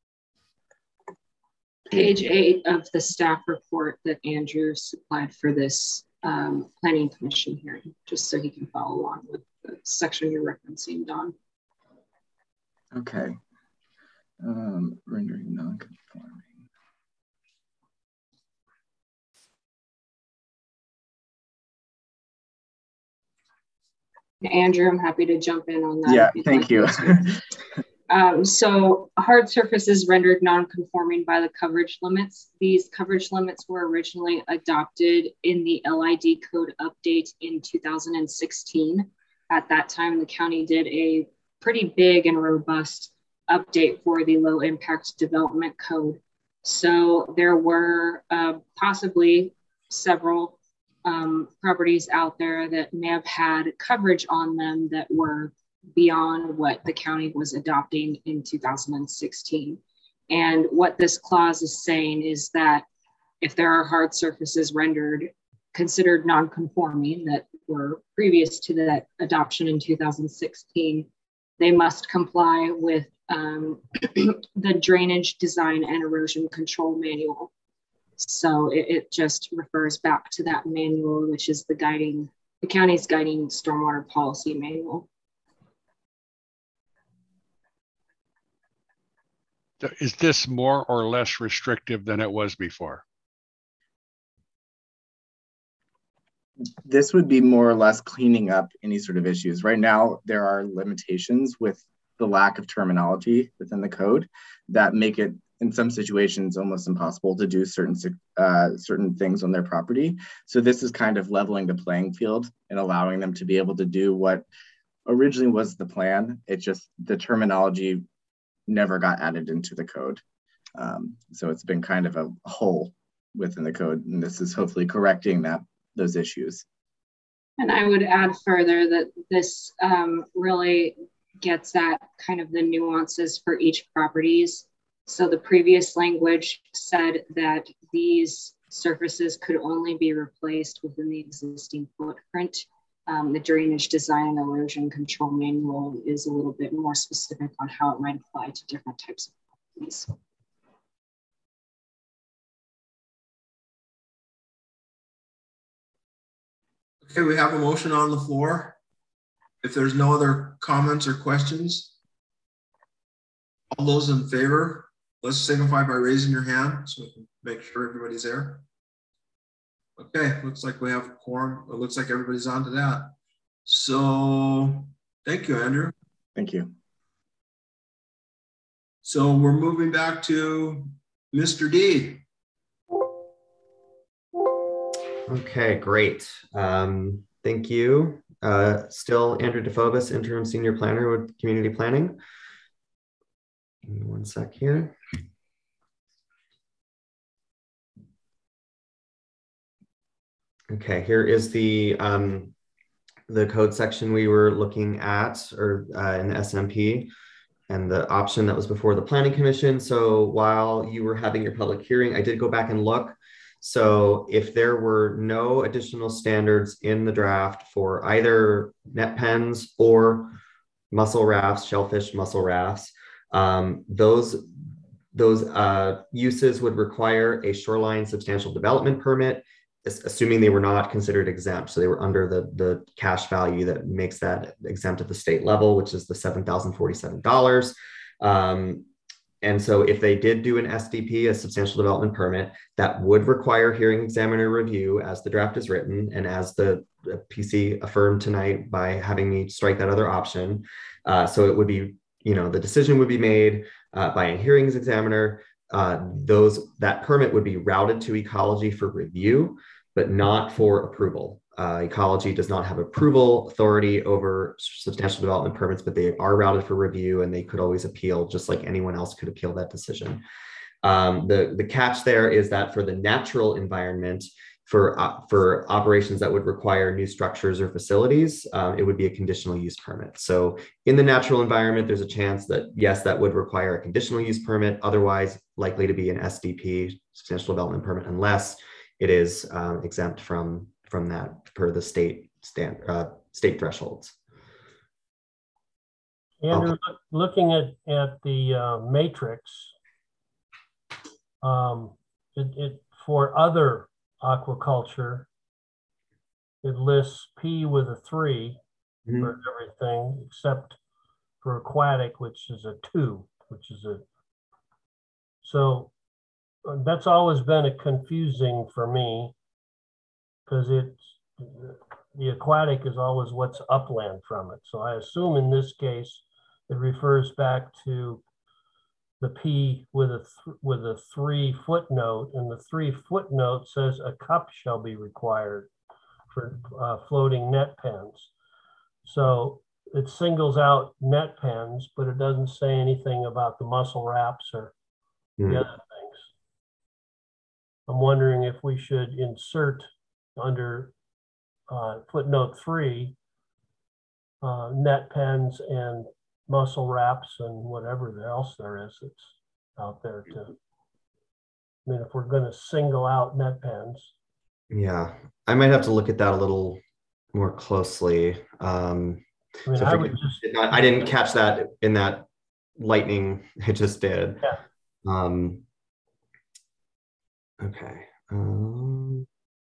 Page eight of the staff report that Andrew supplied for this um, planning commission hearing, just so he can follow along with the section you're referencing, Don. Okay. Um, rendering non-conforming. Andrew, I'm happy to jump in on that. Yeah, thank like you. um, so hard surfaces rendered non-conforming by the coverage limits. These coverage limits were originally adopted in the L I D code update in two thousand sixteen. At that time, the county did a pretty big and robust update for the low impact development code. So there were uh, possibly several um, properties out there that may have had coverage on them that were beyond what the county was adopting in two thousand sixteen. And what this clause is saying is that if there are hard surfaces rendered considered non-conforming that were previous to that adoption in two thousand sixteen, they must comply with um, the drainage design and erosion control manual. So it, it just refers back to that manual, which is the guiding, the county's guiding stormwater policy manual. Is this more or less restrictive than it was before? This would be more or less cleaning up any sort of issues. Right now, there are limitations with the lack of terminology within the code that make it, in some situations, almost impossible to do certain uh, certain things on their property. So this is kind of leveling the playing field and allowing them to be able to do what originally was the plan. It just, the terminology never got added into the code. Um, so it's been kind of a hole within the code. And this is hopefully correcting that those issues. And I would add further that this um, really gets at kind of the nuances for each properties. So the previous language said that these surfaces could only be replaced within the existing footprint. Um, the drainage design and erosion control manual is a little bit more specific on how it might apply to different types of properties. Okay, we have a motion on the floor. If there's no other comments or questions, all those in favor, let's signify by raising your hand so we can make sure everybody's there. Okay, looks like we have a quorum. It looks like everybody's on to that. So thank you, Andrew. Thank you. So we're moving back to Mister D. Okay, great. Um, thank you. Uh, still Andrew DeFobis, Interim Senior Planner with Community Planning. Give me one sec here. Okay, here is the um, the code section we were looking at, or uh, in the S M P, and the option that was before the Planning Commission. So while you were having your public hearing, I did go back and look. So if there were no additional standards in the draft for either net pens or mussel rafts, shellfish mussel rafts, um, those those uh, uses would require a shoreline substantial development permit, assuming they were not considered exempt. So they were under the, the cash value that makes that exempt at the state level, which is the seven thousand forty-seven dollars. Um, and so if they did do an S D P, a substantial development permit, that would require hearing examiner review as the draft is written and as the, the P C affirmed tonight by having me strike that other option. Uh, so it would be, you know, the decision would be made uh, by a hearings examiner. Uh, those that permit would be routed to ecology for review, but not for approval. Uh, ecology does not have approval authority over substantial development permits, but they are routed for review and they could always appeal just like anyone else could appeal that decision. Um, the, the catch there is that for the natural environment, for, uh, for operations that would require new structures or facilities, um, it would be a conditional use permit. So in the natural environment, there's a chance that yes, that would require a conditional use permit, otherwise likely to be an S D P, substantial development permit, unless it is um, exempt from, from that per the state stand, uh, state thresholds. Andrew, oh. looking at, at the uh, matrix, um, it, it for other aquaculture, it lists P with a three mm-hmm. for everything except for aquatic, which is a two, which is a, so that's always been a confusing for me because it's, the aquatic is always what's upland from it. So I assume in this case, it refers back to the P with a, th with a three footnote, and the three footnote says a cup shall be required for uh, floating net pens. So it singles out net pens, but it doesn't say anything about the mussel wraps or mm. the other things. I'm wondering if we should insert under uh, footnote three, uh, net pens and mussel wraps and whatever else there is that's out there to, I mean, if we're going to single out net pens. Yeah, I might have to look at that a little more closely. Um, I mean, so I, I, would did just, not, I didn't catch that in that lightning I just did. Yeah. Um, okay. Um,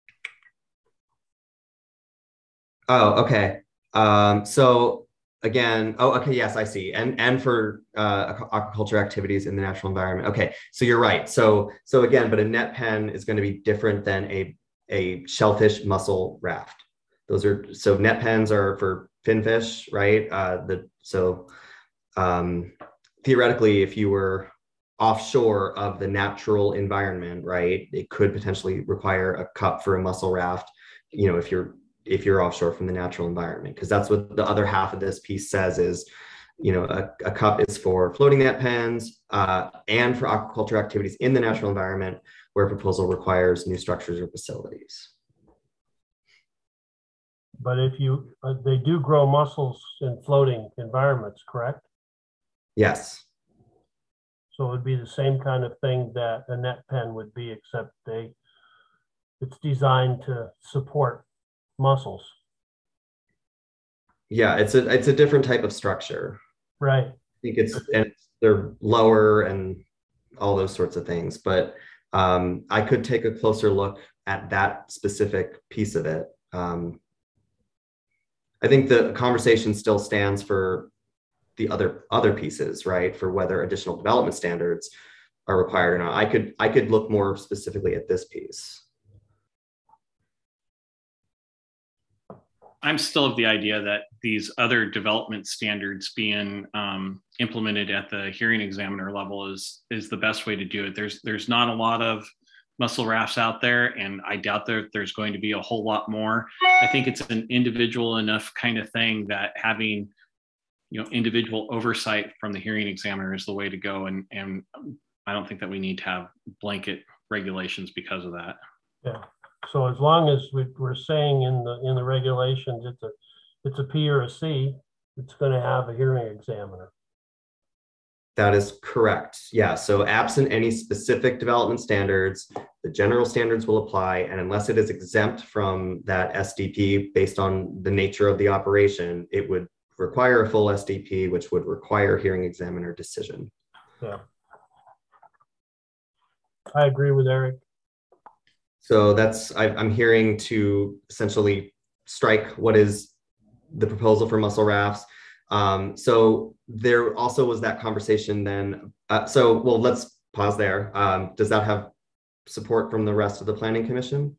oh, okay. Um, so again, oh, okay, yes, I see. And and for uh, aquaculture activities in the natural environment. Okay, so you're right. So so again, but a net pen is going to be different than a a shellfish mussel raft. Those are, so net pens are for finfish, right? Uh, the so um, theoretically, if you were offshore of the natural environment, right, it could potentially require a cup for a mussel raft. You know, if you're if you're offshore from the natural environment, because that's what the other half of this piece says is, you know, a, a cup is for floating net pens uh, and for aquaculture activities in the natural environment where proposal requires new structures or facilities. But if you, uh, they do grow mussels in floating environments, correct? Yes. So it would be the same kind of thing that a net pen would be, except they, it's designed to support mussels. Yeah, it's a it's a different type of structure. Right. I think it's and they're lower and all those sorts of things. But um, I could take a closer look at that specific piece of it. Um, I think the conversation still stands for the other other pieces, right? For whether additional development standards are required or not. I could I could look more specifically at this piece. I'm still of the idea that these other development standards being um, implemented at the hearing examiner level is is the best way to do it. There's there's not a lot of mussel rafts out there, and I doubt that there's going to be a whole lot more. I think it's an individual enough kind of thing that having, you know, individual oversight from the hearing examiner is the way to go. And, and I don't think that we need to have blanket regulations because of that. Yeah. So as long as we, we're saying in the in the regulations, it's a it's a P or a C, it's going to have a hearing examiner. That is correct. Yeah. So absent any specific development standards, the general standards will apply. And unless it is exempt from that S D P based on the nature of the operation, it would require a full S D P, which would require hearing examiner decision. Yeah. I agree with Eric. So that's, I, I'm hearing to essentially strike what is the proposal for mussel rafts. Um, so there also was that conversation then. Uh, so, well, let's pause there. Um, does that have support from the rest of the Planning Commission?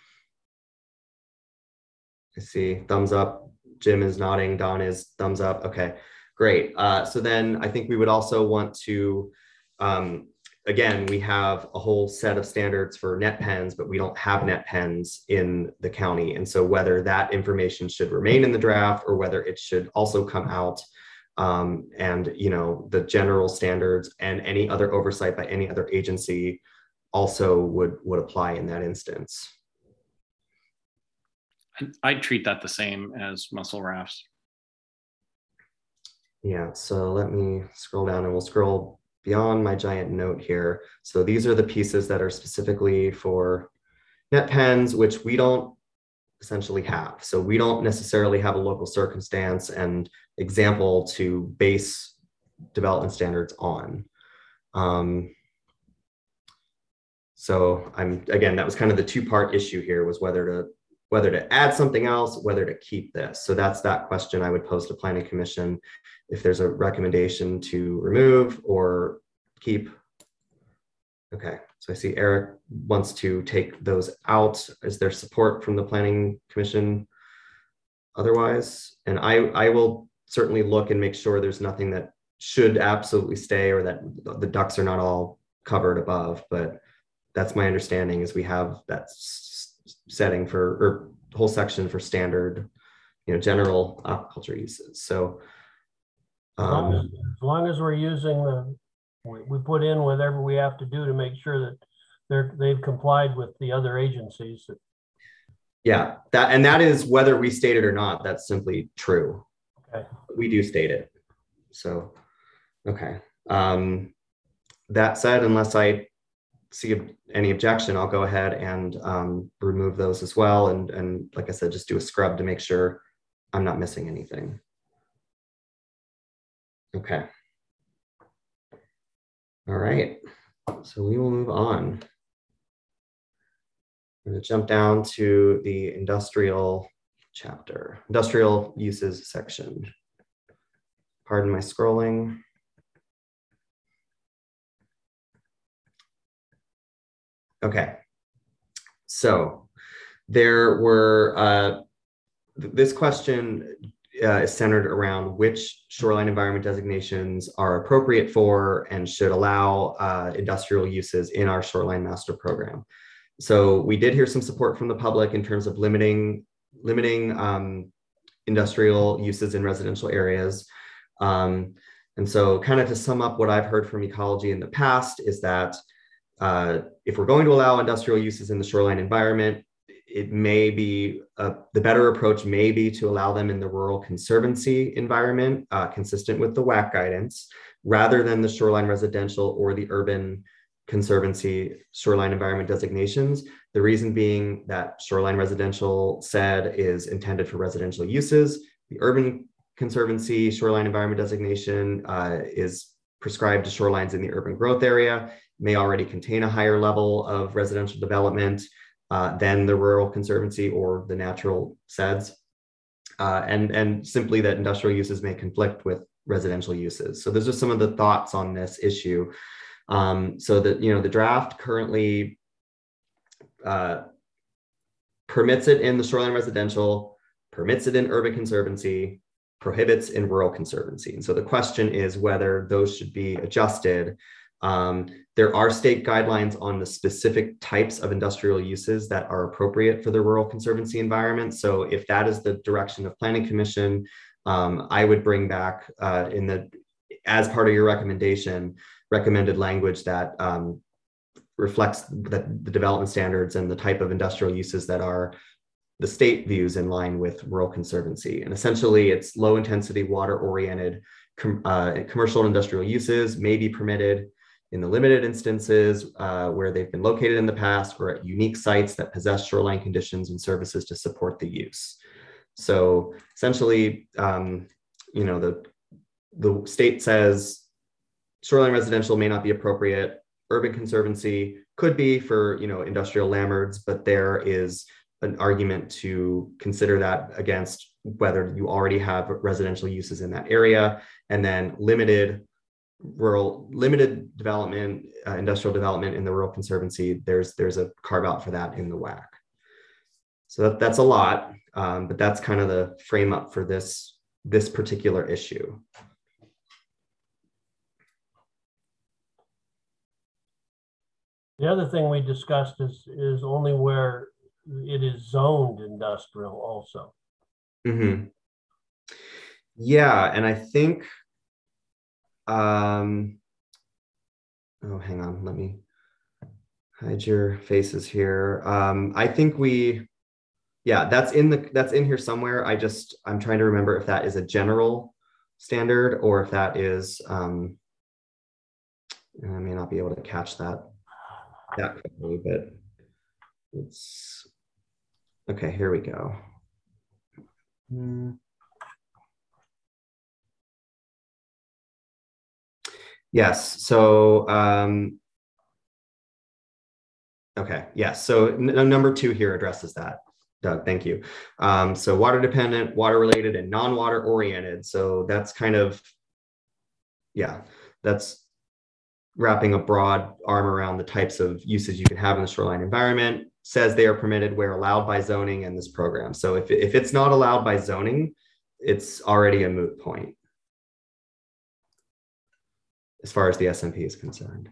I see thumbs up. Jim is nodding. Don is thumbs up. Okay, great. Uh, so then I think we would also want to, um, again, we have a whole set of standards for net pens, but we don't have net pens in the county. And so whether that information should remain in the draft or whether it should also come out, um, and, you know, the general standards and any other oversight by any other agency also would, would apply in that instance. I'd treat that the same as mussel rafts. Yeah, so let me scroll down and we'll scroll beyond my giant note here. So these are the pieces that are specifically for net pens, which we don't essentially have. So we don't necessarily have a local circumstance and example to base development standards on. Um, so I'm, again, that was kind of the two-part issue here, was whether to whether to add something else, whether to keep this. So that's that question I would pose to Planning Commission. If there's a recommendation to remove or keep. Okay, so I see Eric wants to take those out. Is there support from the Planning Commission otherwise? And I, I will certainly look and make sure there's nothing that should absolutely stay or that the ducks are not all covered above, but that's my understanding is we have that setting for, or whole section for standard, you know, general aquaculture uses. So As long, as, Um, as long as we're using the, we, we put in whatever we have to do to make sure that they're, they've complied with the other agencies. yeah, that and that is whether we state it or not. That's simply true. Okay. We do state it. So, okay. Um, that said, unless I see any objection, I'll go ahead and um, remove those as well. And, and like I said, just do a scrub to make sure I'm not missing anything. Okay. All right. So we will move on. I'm going to jump down to the industrial chapter, industrial uses section. Pardon my scrolling. Okay. So there were, uh, th this question uh, is centered around which shoreline environment designations are appropriate for and should allow uh, industrial uses in our shoreline master program. So we did hear some support from the public in terms of limiting, limiting um, industrial uses in residential areas. Um, and so kind of to sum up what I've heard from ecology in the past is that uh, if we're going to allow industrial uses in the shoreline environment, it may be, uh, the better approach may be to allow them in the rural conservancy environment, uh, consistent with the W A C guidance, rather than the shoreline residential or the urban conservancy shoreline environment designations. The reason being that shoreline residential said is intended for residential uses. The urban conservancy shoreline environment designation uh, is prescribed to shorelines in the urban growth area, may already contain a higher level of residential development uh, than the rural conservancy or the natural S E Ds. Uh, and, and simply that industrial uses may conflict with residential uses. So those are some of the thoughts on this issue. Um, so that, you know, the draft currently uh, permits it in the shoreline residential, permits it in urban conservancy, prohibits in rural conservancy. And so the question is whether those should be adjusted. Um, there are state guidelines on the specific types of industrial uses that are appropriate for the rural conservancy environment. So if that is the direction of Planning Commission, um, I would bring back uh, in the, as part of your recommendation, recommended language that um, reflects the, the development standards and the type of industrial uses that are the state views in line with rural conservancy. And essentially it's low intensity water oriented com uh, commercial and industrial uses may be permitted in the limited instances uh, where they've been located in the past or at unique sites that possess shoreline conditions and services to support the use. So essentially, um, you know, the, the state says shoreline residential may not be appropriate. Urban conservancy could be for, you know, industrial landlords, but there is an argument to consider that against whether you already have residential uses in that area, and then limited rural, limited development, uh, industrial development in the rural conservancy. There's there's a carve out for that in the W A C. So that, that's a lot, um, but that's kind of the frame up for this this particular issue. The other thing we discussed is is only where it is zoned industrial also. Mm-hmm. Yeah, and I think, um, oh, hang on, let me hide your faces here. Um, I think we, yeah, that's in the, that's in here somewhere. I just, I'm trying to remember if that is a general standard or if that is, um, I may not be able to catch that that quickly, but it's, okay, here we go. Hmm. Yes, so, um, okay, yes, so number two here addresses that, Doug, thank you. Um, so water dependent, water related, and non-water oriented. So that's kind of, yeah, that's wrapping a broad arm around the types of uses you can have in the shoreline environment. Says they are permitted where allowed by zoning in this program. So if, if it's not allowed by zoning, it's already a moot point as far as the S M P is concerned.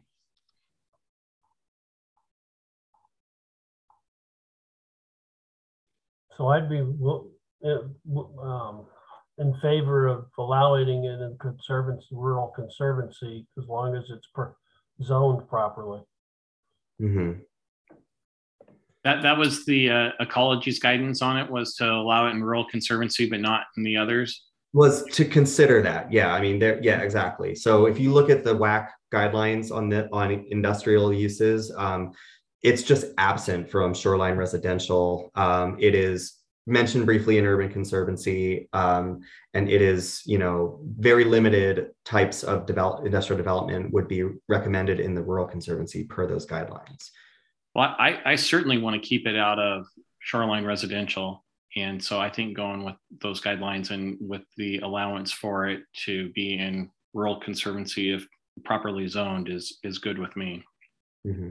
So I'd be um, in favor of allowing it in conservancy, rural conservancy, as long as it's per zoned properly. Mm-hmm. That that was the uh, ecology's guidance on it, was to allow it in rural conservancy, but not in the others. Was to consider that, yeah. I mean, there, yeah, exactly. So if you look at the W A C guidelines on the on industrial uses, um, it's just absent from shoreline residential. Um, it is mentioned briefly in urban conservancy, um, and it is, you know, very limited types of develop, industrial development would be recommended in the rural conservancy per those guidelines. Well, I, I certainly want to keep it out of shoreline residential. And so I think going with those guidelines and with the allowance for it to be in rural conservancy, if properly zoned, is, is good with me. Mm-hmm.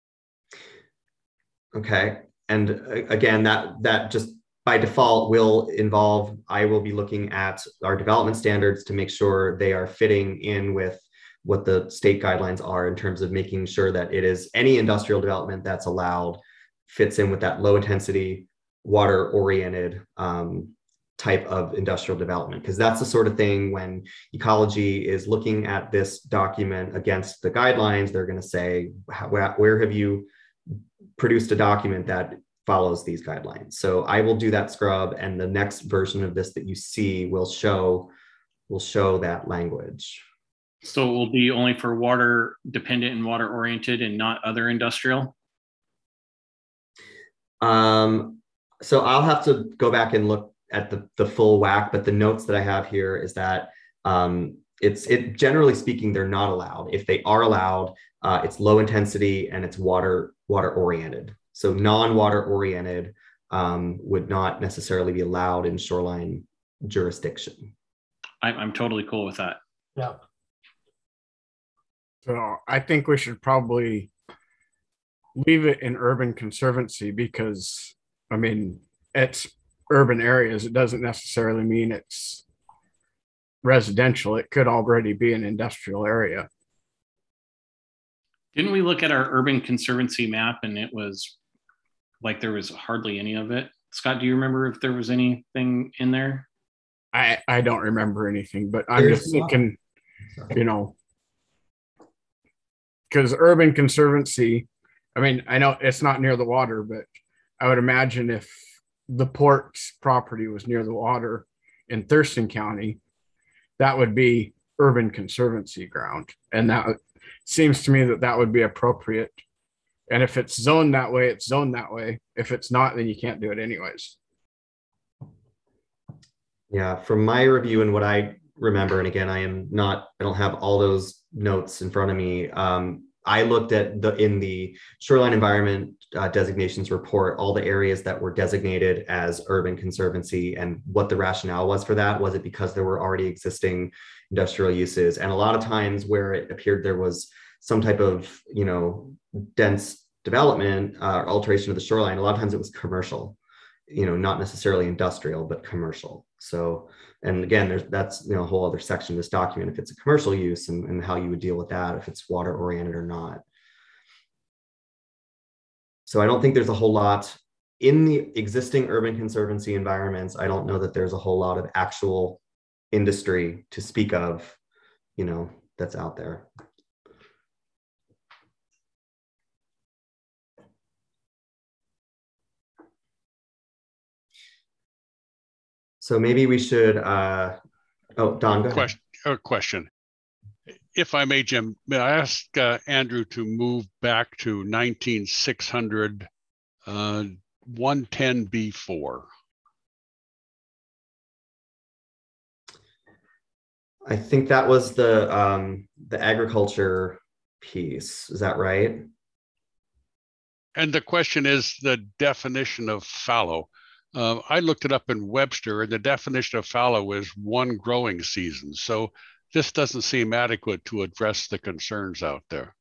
Okay. And again, that, that just by default will involve, I will be looking at our development standards to make sure they are fitting in with what the state guidelines are in terms of making sure that it is any industrial development that's allowed fits in with that low intensity, water oriented um, type of industrial development, because that's the sort of thing when ecology is looking at this document against the guidelines, they're going to say, where, where have you produced a document that follows these guidelines? So I will do that scrub, and the next version of this that you see will show will show that language. So it will be only for water dependent and water oriented and not other industrial? Um, so I'll have to go back and look at the, the full whack, but the notes that I have here is that um, it's it generally speaking, they're not allowed. If they are allowed, uh, it's low intensity and it's water water oriented. So non-water oriented um, would not necessarily be allowed in shoreline jurisdiction. I'm, I'm totally cool with that. Yeah. So I think we should probably leave it in urban conservancy because, I mean, it's urban areas. It doesn't necessarily mean it's residential. It could already be an industrial area. Didn't we look at our urban conservancy map and it was like there was hardly any of it? Scott, do you remember if there was anything in there? I, I don't remember anything, but I'm There's just thinking, you know, because urban conservancy, I mean, I know it's not near the water, but I would imagine if the port's property was near the water in Thurston County, that would be urban conservancy ground. And that seems to me that that would be appropriate. And if it's zoned that way, it's zoned that way. If it's not, then you can't do it anyways. Yeah, from my review and what I remember, and again, I am not, I don't have all those notes in front of me. Um, I looked at the in the shoreline environment uh, designations report, all the areas that were designated as urban conservancy, and what the rationale was for that. Was it because there were already existing industrial uses? And a lot of times where it appeared there was some type of, you know, dense development uh, or alteration of the shoreline, a lot of times it was commercial, you know, not necessarily industrial, but commercial. So, and again, there's that's, you know, a whole other section of this document, if it's a commercial use and, and how you would deal with that, if it's water oriented or not. So I don't think there's a whole lot in the existing urban conservancy environments. I don't know that there's a whole lot of actual industry to speak of, you know, that's out there. So maybe we should, uh, oh, Don, go ahead. Question, a question. If I may, Jim, may I ask uh, Andrew to move back to nineteen six hundred, uh, one ten B four? I think that was the um, the agriculture piece. Is that right? And the question is the definition of fallow. Uh, I looked it up in Webster, and the definition of fallow is one growing season. So this doesn't seem adequate to address the concerns out there.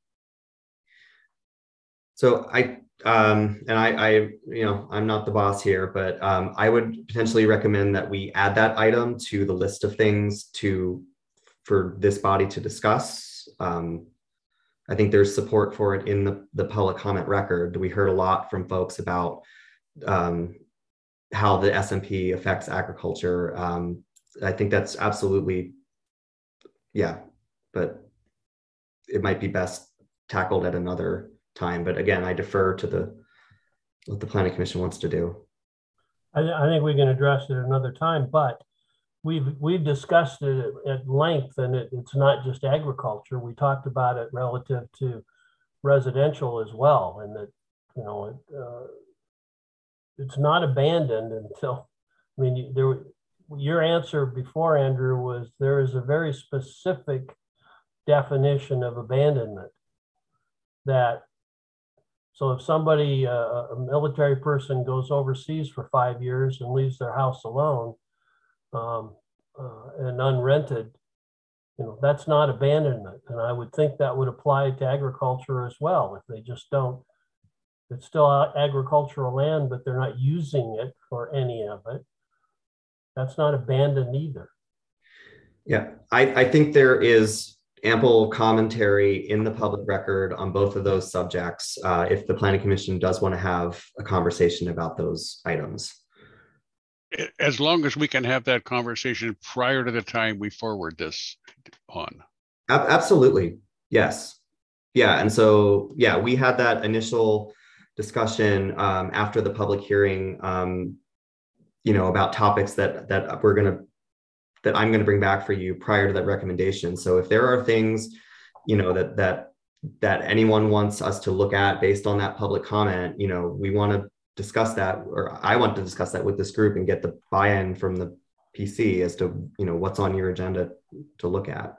So I, um, and I, I, you know, I'm not the boss here, but um, I would potentially recommend that we add that item to the list of things to, for this body to discuss. Um, I think there's support for it in the, the public comment record. We heard a lot from folks about um, how the S M P affects agriculture. Um, I think that's absolutely, yeah, but it might be best tackled at another time. But again, I defer to the what the Planning Commission wants to do. I, I think we can address it another time, but we've we've discussed it at length, and it, it's not just agriculture. We talked about it relative to residential as well, and that, you know, it, uh, it's not abandoned until, I mean, there. Your answer before, Andrew, was there is a very specific definition of abandonment. That, so if somebody, uh, a military person goes overseas for five years and leaves their house alone um, uh, and unrented, you know, that's not abandonment. And I would think that would apply to agriculture as well. If they just don't, it's still agricultural land, but they're not using it for any of it, that's not abandoned either. Yeah, I, I think there is ample commentary in the public record on both of those subjects uh, if the Planning Commission does want to have a conversation about those items. As long as we can have that conversation prior to the time we forward this on. Absolutely. Yes. Yeah. And so, yeah, we had that initial discussion um, after the public hearing, um, you know, about topics that that we're going to, that I'm going to bring back for you prior to that recommendation. So if there are things, you know, that that that anyone wants us to look at based on that public comment, you know, we want to discuss that, or I want to discuss that with this group and get the buy-in from the P C as to, you know, what's on your agenda to look at.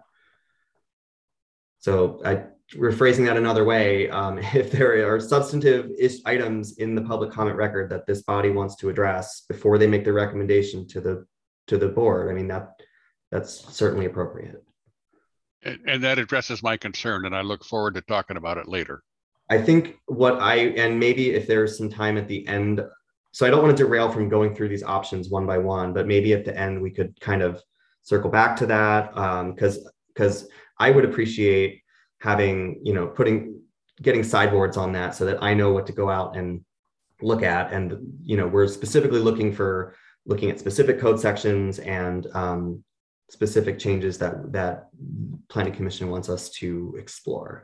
So I, rephrasing that another way, um, if there are substantive ish items in the public comment record that this body wants to address before they make the recommendation to the to the board, I mean, that that's certainly appropriate. And, and that addresses my concern, and I look forward to talking about it later. I think what I, and maybe if there's some time at the end, so I don't want to derail from going through these options one by one, but maybe at the end we could kind of circle back to that, because um, because I would appreciate having, you know, putting, getting sideboards on that so that I know what to go out and look at. And, you know, we're specifically looking for, looking at specific code sections and um, specific changes that, that Planning Commission wants us to explore.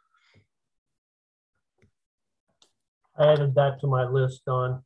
I added that to my list, Don.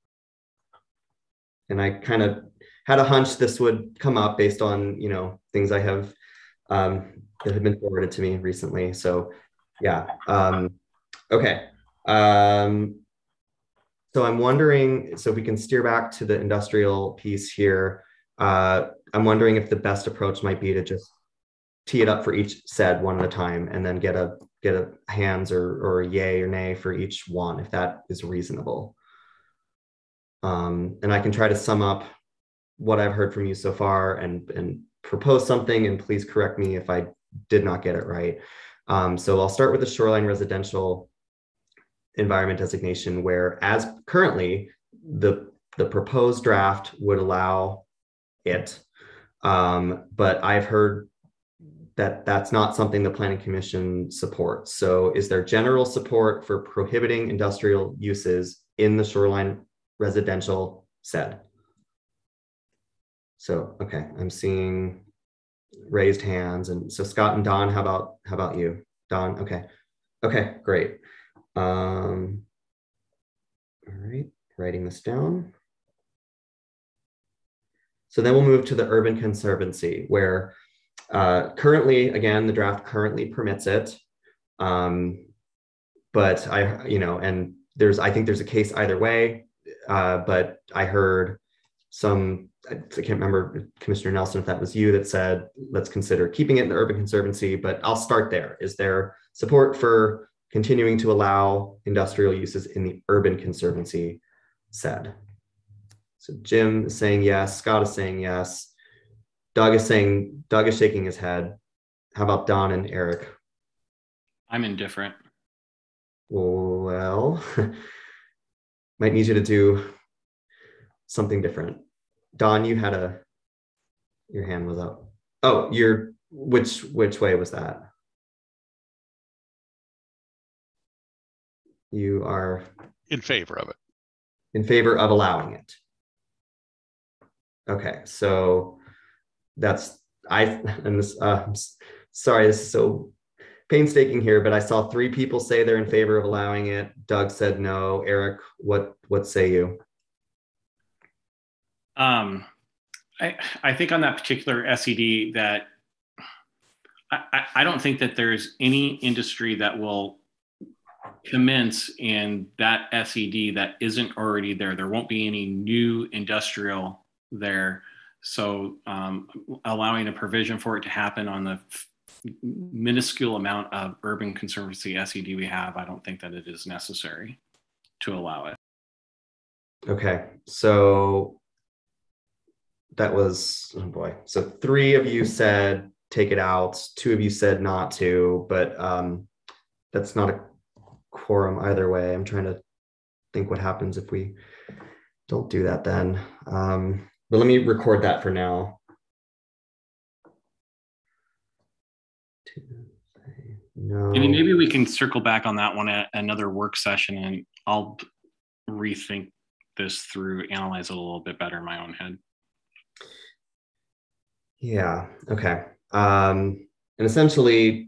And I kind of had a hunch this would come up based on, you know, things I have um, that have been forwarded to me recently. So yeah, um, okay. Um, so I'm wondering, so if we can steer back to the industrial piece here, uh, I'm wondering if the best approach might be to just tee it up for each said one at a time and then get a get a hands or, or a yay or nay for each one, if that is reasonable. Um, and I can try to sum up what I've heard from you so far and, and propose something, and please correct me if I did not get it right. Um, so I'll start with the shoreline residential environment designation, where as currently the, the proposed draft would allow it, um, but I've heard that that's not something the Planning Commission supports. So is there general support for prohibiting industrial uses in the shoreline residential said? So, okay, I'm seeing raised hands. And so Scott and Don, how about, how about you? Don, okay. Okay, great. Um, all right, writing this down. So then we'll move to the Urban Conservancy, where Uh, currently, again, the draft currently permits it, um, but I, you know, and there's, I think there's a case either way, uh, but I heard some, I can't remember, Commissioner Nelson, if that was you, that said, let's consider keeping it in the Urban Conservancy, but I'll start there. Is there support for continuing to allow industrial uses in the Urban Conservancy said? So Jim is saying yes, Scott is saying yes. Doug is saying, Doug is shaking his head. How about Don and Eric? I'm indifferent. Well, might need you to do something different. Don, you had a, your hand was up. Oh, you're, which, which way was that? You are in favor of it. In favor of allowing it. Okay, so that's, I, and this, uh, I'm sorry, this is so painstaking here, but I saw three people say they're in favor of allowing it. Doug said no. Eric, what, what say you? Um, I, I think on that particular S E D that I, I don't think that there's any industry that will commence in that S E D that isn't already there. There won't be any new industrial there. So um, allowing a provision for it to happen on the minuscule amount of Urban Conservancy S E D we have, I don't think that it is necessary to allow it. Okay, so that was, oh boy. So three of you said take it out, two of you said not to, but um, that's not a quorum either way. I'm trying to think what happens if we don't do that then. Um, but let me record that for now. No. I mean, maybe we can circle back on that one at another work session, and I'll rethink this through, analyze it a little bit better in my own head. Yeah, okay. Um, and essentially,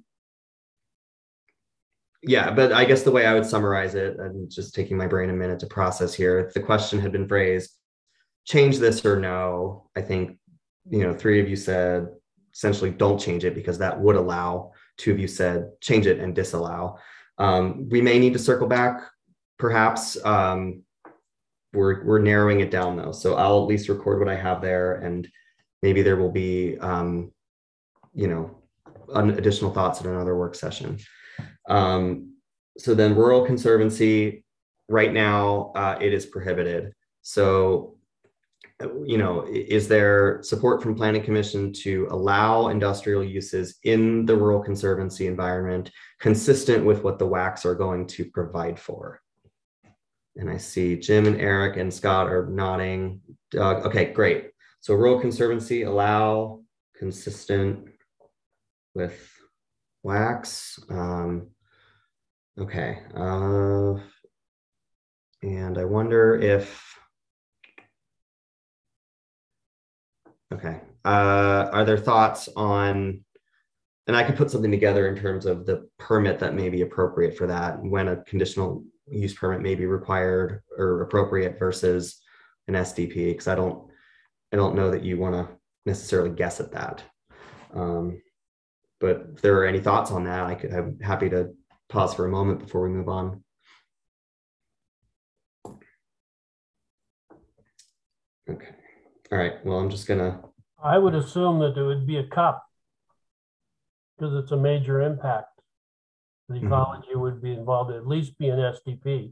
yeah, but I guess the way I would summarize it, I'm just taking my brain a minute to process here. If the question had been phrased, change this or no, I think, you know, three of you said essentially don't change it because that would allow. Two of you said change it and disallow. Um, we may need to circle back, perhaps. Um, we're, we're narrowing it down though. So I'll at least record what I have there, and maybe there will be, um, you know, additional thoughts in another work session. Um, so then rural conservancy, right now, uh, it is prohibited. So, you know, is there support from Planning Commission to allow industrial uses in the rural conservancy environment consistent with what the W A Cs are going to provide for? And I see Jim and Eric and Scott are nodding. Doug, okay, great. So rural conservancy, allow consistent with W A Cs. Um, okay. Uh, and I wonder if, okay. Uh, are there thoughts on, and I could put something together in terms of the permit that may be appropriate for that, when a conditional use permit may be required or appropriate versus an S D P, because I don't, I don't know that you want to necessarily guess at that. Um, but if there are any thoughts on that, I could, I'm happy to pause for a moment before we move on. Okay. All right. Well, I'm just gonna. I would assume that there would be a cup because it's a major impact. The ecology mm-hmm. would be involved, at least be an S D P.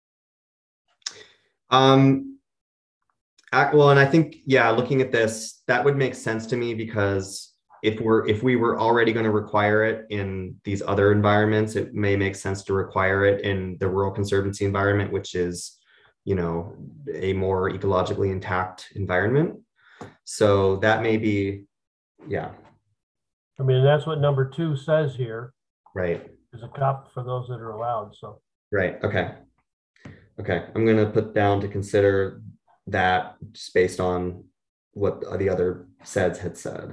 Um. Well, and I think, yeah, looking at this, that would make sense to me, because if we're if we were already going to require it in these other environments, it may make sense to require it in the rural conservancy environment, which is, you know, a more ecologically intact environment. So that may be, yeah. I mean, that's what number two says here. Right. There's a cup for those that are allowed. So. Right. Okay. Okay. I'm going to put down to consider that just based on what the other S E Ds had said.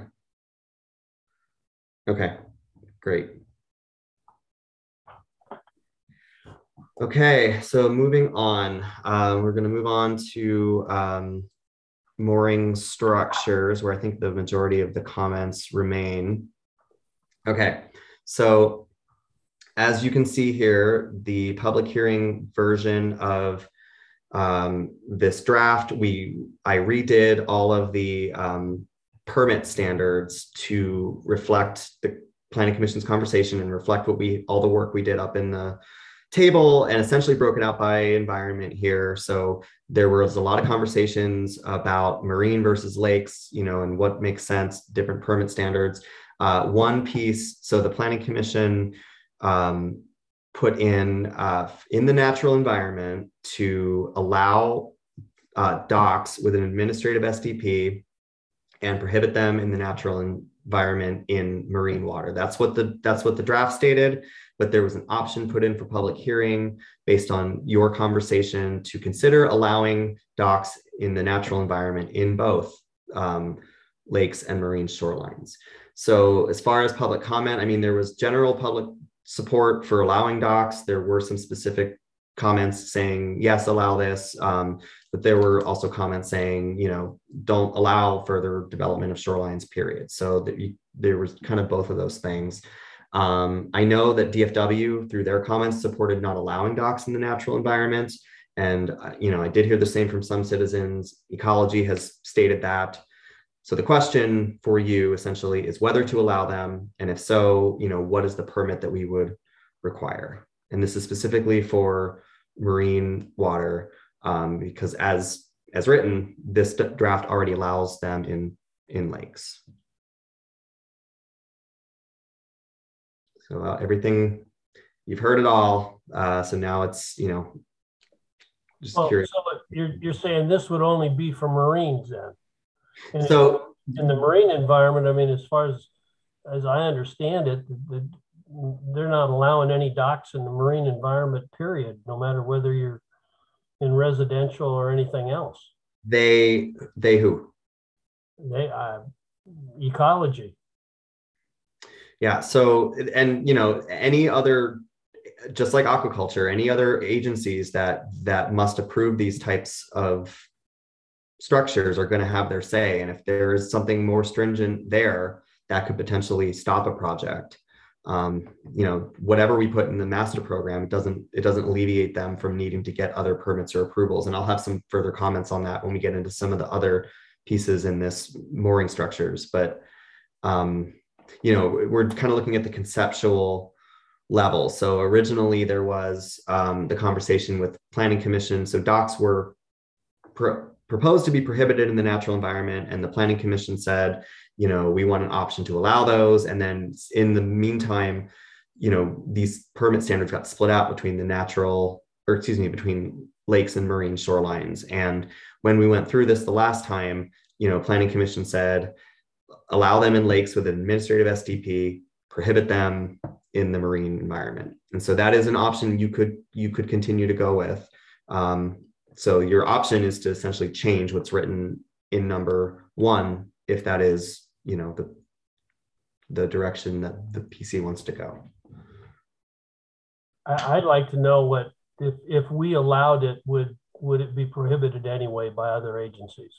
Okay, great. Okay, so moving on, uh, we're going to move on to um, mooring structures, where I think the majority of the comments remain. Okay, so as you can see here, the public hearing version of um, this draft, we I redid all of the um, permit standards to reflect the Planning Commission's conversation and reflect what we all the work we did up in the table, and essentially broke it out by environment here. So there was a lot of conversations about marine versus lakes, you know, and what makes sense, different permit standards. Uh, one piece, so the Planning Commission um, put in uh, in the natural environment to allow uh, docks with an administrative S D P and prohibit them in the natural environment in marine water. That's what the that's what the draft stated, but there was an option put in for public hearing based on your conversation to consider allowing docks in the natural environment in both um, lakes and marine shorelines. So as far as public comment, I mean, there was general public support for allowing docks. There were some specific comments saying, yes, allow this. Um, but there were also comments saying, you know, don't allow further development of shorelines, period. So that you, there was kind of both of those things. Um, I know that D F W, through their comments, supported not allowing docks in the natural environment. And, uh, you know, I did hear the same from some citizens. Ecology has stated that. So the question for you essentially is whether to allow them, and if so, you know, what is the permit that we would require? And this is specifically for marine water, um, because as as written, this draft already allows them in in lakes. So uh, everything, you've heard it all. Uh, so now it's, you know, just well, curious. So you're you're saying this would only be for marines then? And so in the marine environment, I mean, as far as as I understand it, the, they're not allowing any docks in the marine environment, period, no matter whether you're in residential or anything else. They, they who? They, uh, ecology. Yeah. So, and you know, any other, just like aquaculture, any other agencies that that must approve these types of structures are going to have their say. And if there is something more stringent there, that could potentially stop a project. Um, you know, whatever we put in the master program, it doesn't it doesn't alleviate them from needing to get other permits or approvals. And I'll have some further comments on that when we get into some of the other pieces in this mooring structures. But um, you know, we're kind of looking at the conceptual level. So originally there was um, the conversation with Planning Commission. So docks were pro proposed to be prohibited in the natural environment, and the Planning Commission said, you know, we want an option to allow those. And then in the meantime, you know, these permit standards got split out between the natural, or excuse me, between lakes and marine shorelines. And when we went through this the last time, you know, Planning Commission said, allow them in lakes with an administrative S D P, prohibit them in the marine environment. And so that is an option you could you could continue to go with. Um, so your option is to essentially change what's written in number one, if that is, you know, the the direction that the P C wants to go. I'd like to know what, if, if we allowed it, would, would it be prohibited anyway by other agencies?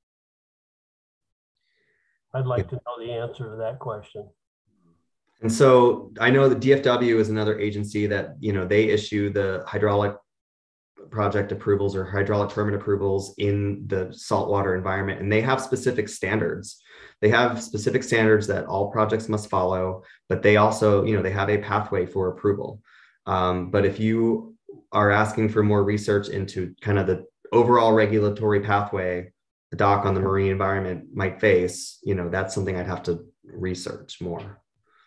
I'd like to know the answer to that question. And so I know the D F W is another agency that, you know, they issue the hydraulic project approvals or hydraulic permit approvals in the saltwater environment, and they have specific standards. They have specific standards that all projects must follow, but they also, you know, they have a pathway for approval. Um, but if you are asking for more research into kind of the overall regulatory pathway the dock on the marine environment might face, you know, that's something I'd have to research more.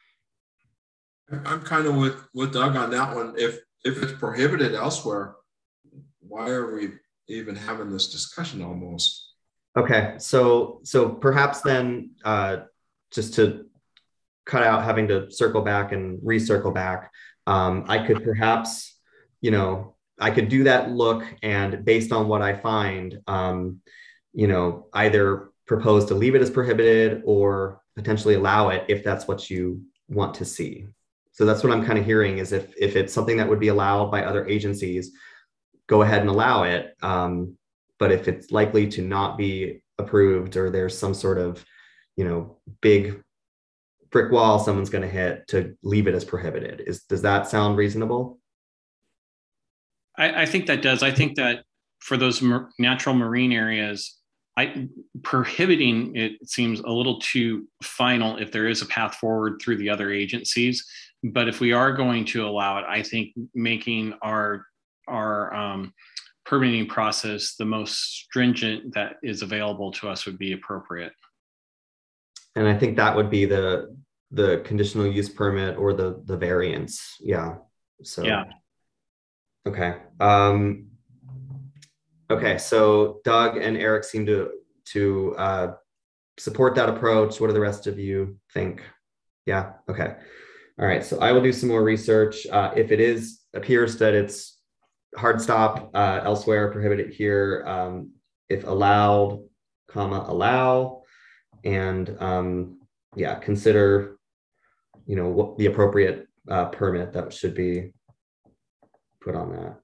I'm kind of with, with Doug on that one. If if it's prohibited elsewhere, why are we even having this discussion almost? Okay, so so perhaps then uh, just to cut out having to circle back and recircle back, um, I could perhaps, you know, I could do that look, and based on what I find, um, you know, either propose to leave it as prohibited or potentially allow it if that's what you want to see. So that's what I'm kind of hearing, is if, if it's something that would be allowed by other agencies, go ahead and allow it. Um, but if it's likely to not be approved, or there's some sort of, you know, big brick wall someone's going to hit, to leave it as prohibited. Is, does that sound reasonable? I, I think that does. I think that for those mar- natural marine areas, I, prohibiting it seems a little too final if there is a path forward through the other agencies. But if we are going to allow it, I think making our our um, permitting process the most stringent that is available to us would be appropriate. And I think that would be the the conditional use permit or the the variance. Yeah. So yeah. Okay. Um, okay. So Doug and Eric seem to to uh, support that approach. What do the rest of you think? Yeah. Okay. All right. So I will do some more research. Uh, if it is appears that it's hard stop uh, elsewhere, prohibit it here. Um, if allowed, comma allow, and um, yeah, consider, you know, what the appropriate uh, permit that should be put on that.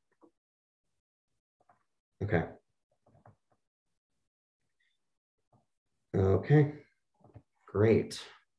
Okay. Okay, great.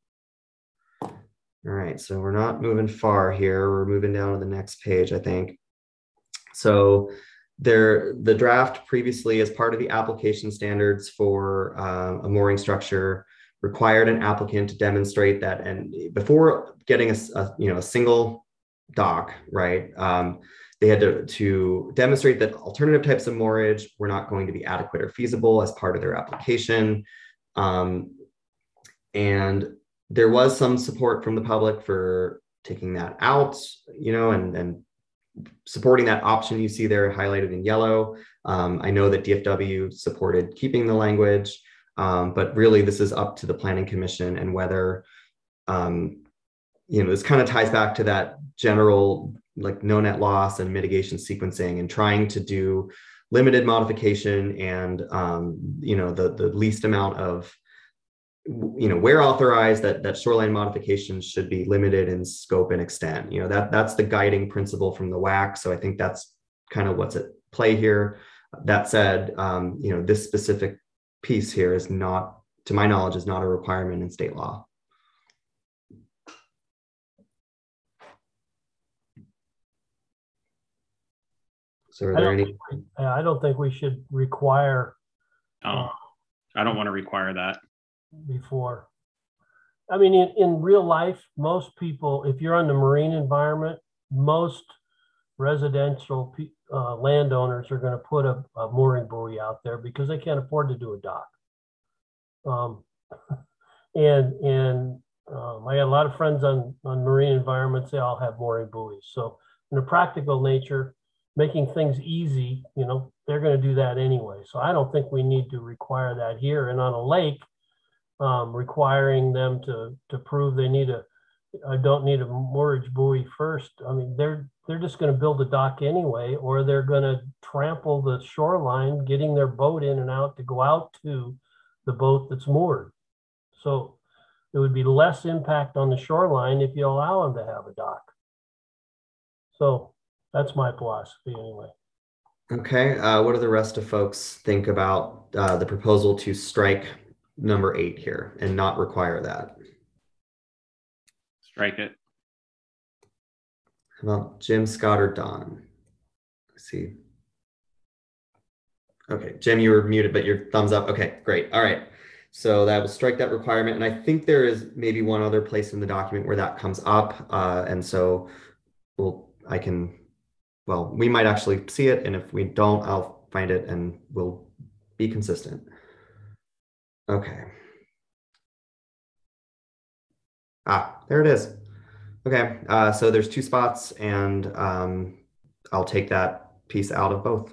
All right, so we're not moving far here. We're moving down to the next page, I think. So there, the draft previously, as part of the application standards for uh, a mooring structure, required an applicant to demonstrate that, and before getting a, a you know a single dock, right? Um, they had to, to demonstrate that alternative types of moorage were not going to be adequate or feasible as part of their application. Um, and there was some support from the public for taking that out, you know, and, and supporting that option you see there highlighted in yellow. Um, I know that D F W supported keeping the language, um, but really this is up to the Planning Commission and whether, um, you know, this kind of ties back to that general like no net loss and mitigation sequencing and trying to do limited modification and, um, you know, the, the least amount of, you know, where authorized, that, that shoreline modifications should be limited in scope and extent. You know, that that's the guiding principle from the W A C. So I think that's kind of what's at play here. That said, um, you know, this specific piece here is not, to my knowledge, is not a requirement in state law. So are there I any? I don't think we should require. Oh, uh, I don't want to require that. Before. I mean, in, in real life, most people, if you're on the marine environment, most residential uh, landowners are going to put a, a mooring buoy out there because they can't afford to do a dock. Um, and and um, I got a lot of friends on, on marine environments, they all have mooring buoys. So in a practical nature, making things easy, you know, they're going to do that anyway. So I don't think we need to require that here. And on a lake, um, requiring them to to prove they need a, I don't need a moorage buoy first. I mean, they're they're just going to build a dock anyway, or they're going to trample the shoreline, getting their boat in and out to go out to the boat that's moored. So it would be less impact on the shoreline if you allow them to have a dock. So that's my philosophy anyway. Okay, uh, what do the rest of folks think about uh, the proposal to strike number eight here and not require that? Strike it. How about Jim, Scott, or Don? Let's see. Okay, Jim, you were muted, but your thumbs up. Okay, great. All right. So that will strike that requirement. And I think there is maybe one other place in the document where that comes up. Uh, and so we'll, I can, well, we might actually see it. And if we don't, I'll find it and we'll be consistent. Okay. Ah, there it is. Okay, uh, so there's two spots and um, I'll take that piece out of both.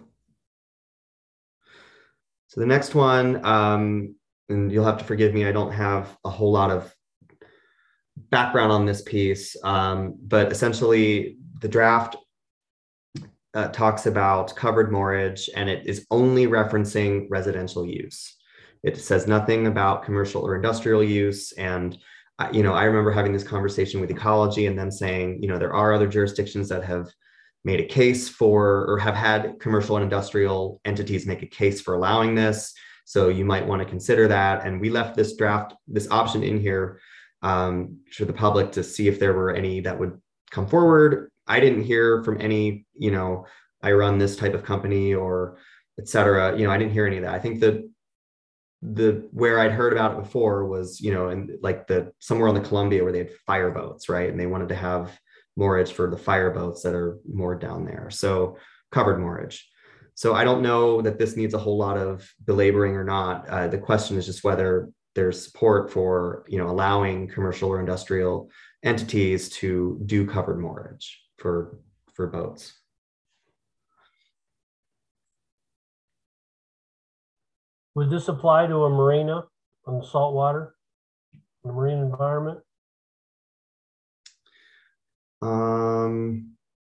So the next one, um, and you'll have to forgive me, I don't have a whole lot of background on this piece, um, but essentially the draft uh, talks about covered moorage and it is only referencing residential use. It says nothing about commercial or industrial use. And you know, I remember having this conversation with ecology and then saying, you know, there are other jurisdictions that have made a case for, or have had commercial and industrial entities make a case for allowing this. So you might want to consider that. And we left this draft, this option in here um, for the public to see if there were any that would come forward. I didn't hear from any, you know, I run this type of company or et cetera. You know, I didn't hear any of that. I think that the where I'd heard about it before was, you know, in like the somewhere on the Columbia where they had fire boats, right? And they wanted to have moorage for the fire boats that are moored down there. So covered moorage. So I don't know that this needs a whole lot of belaboring or not. Uh, the question is just whether there's support for, you know, allowing commercial or industrial entities to do covered moorage for, for boats. Would this apply to a marina on the saltwater, the marine environment? Um,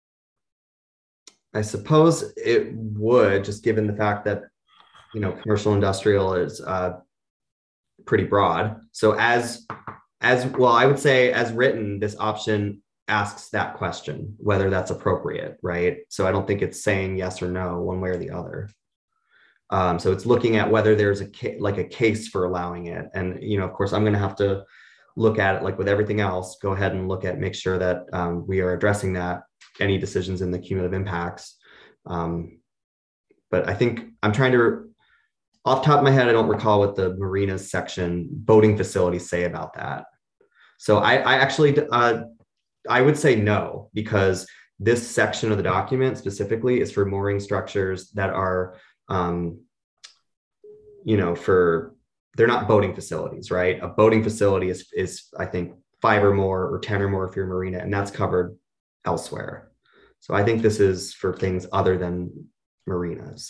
I suppose it would, just given the fact that, you know, commercial industrial is uh, pretty broad. So as, as well, I would say as written, this option asks that question, whether that's appropriate, right? So I don't think it's saying yes or no, one way or the other. Um, so it's looking at whether there's a like a case for allowing it. And, you know, of course, I'm going to have to look at it like with everything else, go ahead and look at, make sure that um, we are addressing that, any decisions in the cumulative impacts. Um, but I think I'm trying to, off the top of my head, I don't recall what the marinas section boating facilities say about that. So I, I actually, uh, I would say no, because this section of the document specifically is for mooring structures that are Um, you know, for, they're not boating facilities, right? A boating facility is, is I think, five or more or ten or more if you're a marina, and that's covered elsewhere. So I think this is for things other than marinas.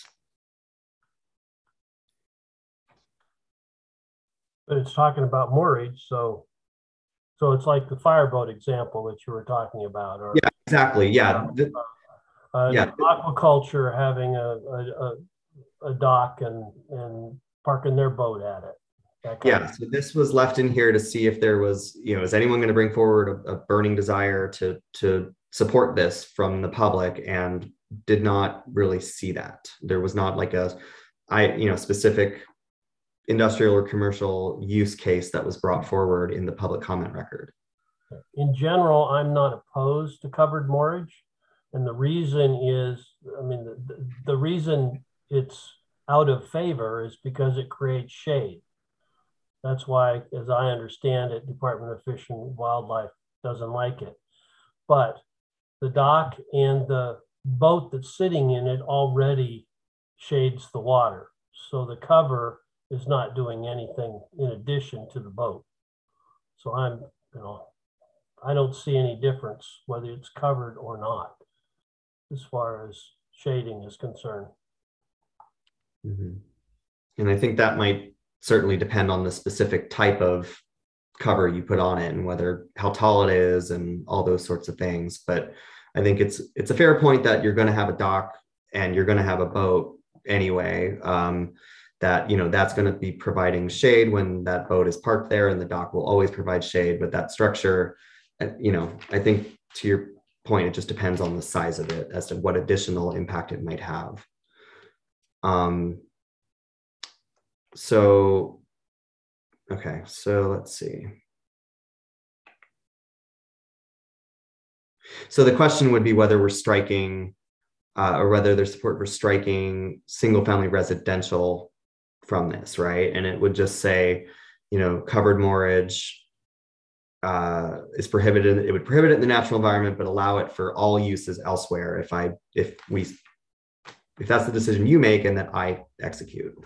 But it's talking about moorage, so so it's like the fireboat example that you were talking about. Or, yeah, exactly. Yeah. Uh, uh, Yeah. aquaculture having a, a, a, a dock and, and parking their boat at it. Yeah, so this was left in here to see if there was, you know, is anyone going to bring forward a, a burning desire to to support this from the public, and did not really see that. There was not like a, I, you know, specific industrial or commercial use case that was brought forward in the public comment record. In general, I'm not opposed to covered moorage. And the reason is, I mean, the, the reason it's out of favor is because it creates shade. That's why, as I understand it, Department of Fish and Wildlife doesn't like it. But the dock and the boat that's sitting in it already shades the water. So the cover is not doing anything in addition to the boat. So I'm, you know, I don't see any difference whether it's covered or not as far as shading is concerned. Mm-hmm. And I think that might certainly depend on the specific type of cover you put on it and whether how tall it is and all those sorts of things. But I think it's it's a fair point that you're going to have a dock and you're going to have a boat anyway. Um, that, you know, that's going to be providing shade when that boat is parked there, and the dock will always provide shade. But that structure, you know, I think to your point, it just depends on the size of it as to what additional impact it might have. Um, So, okay, so let's see. So the question would be whether we're striking uh, or whether there's support for striking single family residential from this, right? And it would just say, you know, covered moorage uh, is prohibited. It would prohibit it in the natural environment, but allow it for all uses elsewhere if I, if we, if that's the decision you make and that I execute.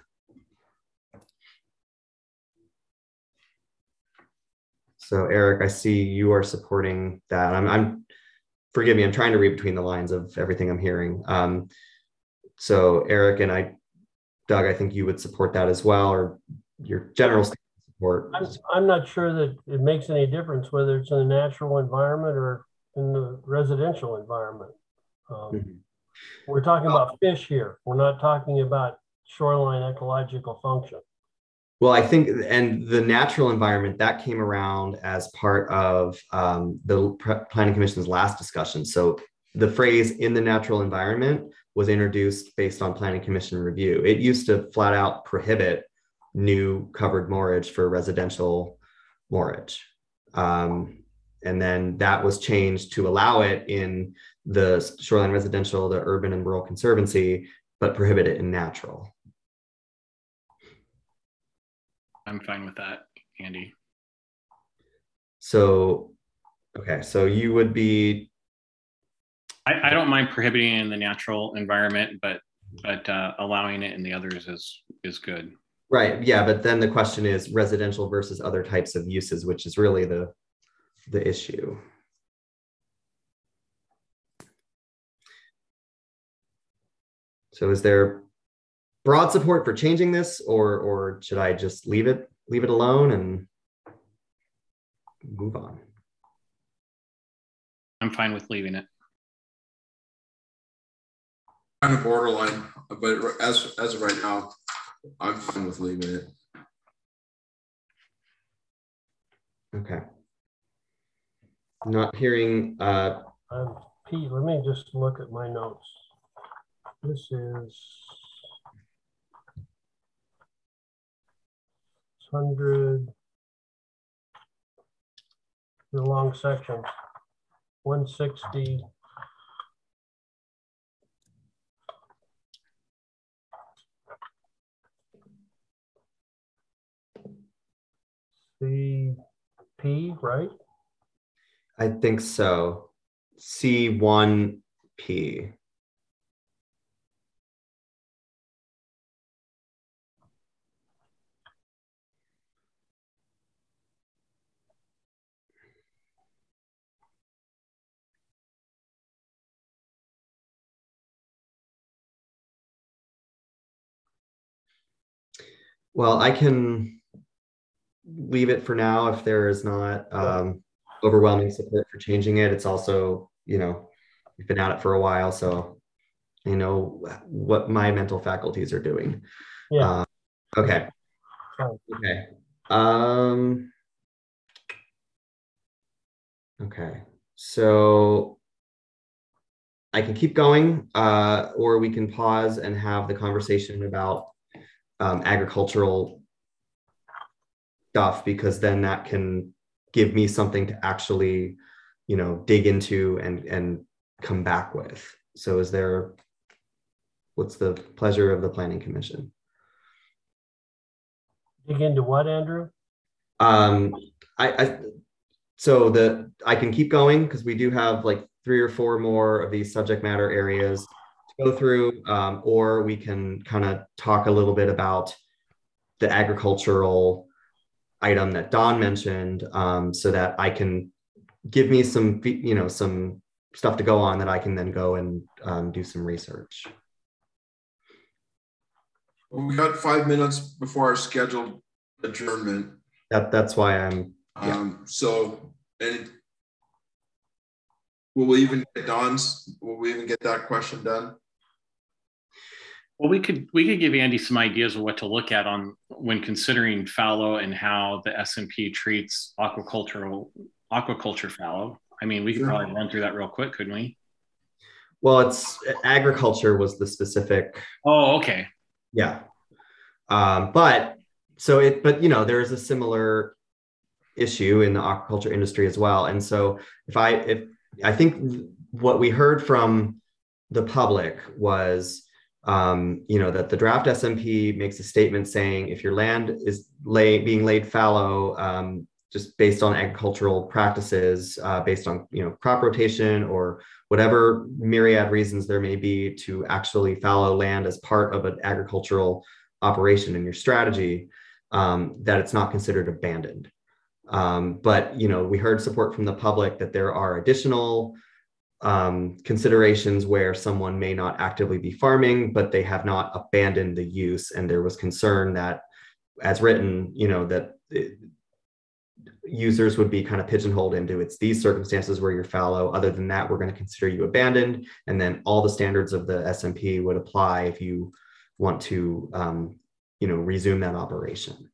So Eric, I see you are supporting that. I'm, I'm, forgive me, I'm trying to read between the lines of everything I'm hearing. Um, so Eric and I, Doug, I think you would support that as well, or your general support. I'm, I'm not sure that it makes any difference whether it's in the natural environment or in the residential environment. Um, mm-hmm. We're talking about fish here. We're not talking about shoreline ecological function. Well, I think, and the natural environment that came around as part of um, the Planning Commission's last discussion. So the phrase "in the natural environment" was introduced based on Planning Commission review. It used to flat out prohibit new covered moorage for residential moorage. Um, and then that was changed to allow it in the shoreline residential, the urban and rural conservancy, but prohibit it in natural. I'm fine with that, Andy. So, okay, so you would be. I, I don't mind prohibiting it in the natural environment, but but uh, allowing it in the others is is good. Right. Yeah, but then the question is residential versus other types of uses, which is really the the issue. So, is there broad support for changing this, or or should I just leave it leave it alone and move on? I'm fine with leaving it. Kind of borderline, but as as of right now, I'm fine with leaving it. Okay. Not hearing. Uh, um, Pete, let me just look at my notes. This is hundred, the long section, one sixty. C P, right? I think so. C one P. Well, I can leave it for now if there is not um, overwhelming support for changing it. It's also, you know, we've been at it for a while, so I know what my mental faculties are doing. Yeah. Uh, okay. Okay. Um, okay. So I can keep going, uh, or we can pause and have the conversation about um, agricultural stuff, because then that can give me something to actually, you know, dig into and and come back with. So is there, what's the pleasure of the Planning Commission? Dig into what, Andrew? Um, I, I so the I can keep going because we do have like three or four more of these subject matter areas to go through, um, or we can kind of talk a little bit about the agricultural item that Don mentioned, um, so that I can give me some, you know, some stuff to go on that I can then go and um, do some research. Well, we got five minutes before our scheduled adjournment. That that's why I'm. Yeah. Um, so, and will we even get Don's? Will we even get that question done? Well, we could we could give Andy some ideas of what to look at on when considering fallow and how the S and P treats aquacultural aquaculture fallow. I mean, we could Sure. probably run through that real quick, couldn't we? Well, it's agriculture was the specific. Oh, okay. Yeah. Um, but so it, but you know, there's a similar issue in the aquaculture industry as well. And so if I, if I think what we heard from the public was, um, you know, that the draft S M P makes a statement saying if your land is lay, being laid fallow, um, just based on agricultural practices, uh, based on, you know, crop rotation or whatever myriad reasons there may be to actually fallow land as part of an agricultural operation in your strategy, um, that it's not considered abandoned. Um, but, you know, we heard support from the public that there are additional um, considerations where someone may not actively be farming, but they have not abandoned the use. And there was concern that, as written, you know, that it, users would be kind of pigeonholed into it's these circumstances where you're fallow. Other than that, we're going to consider you abandoned. And then all the standards of the S M P would apply if you want to, um, you know, resume that operation.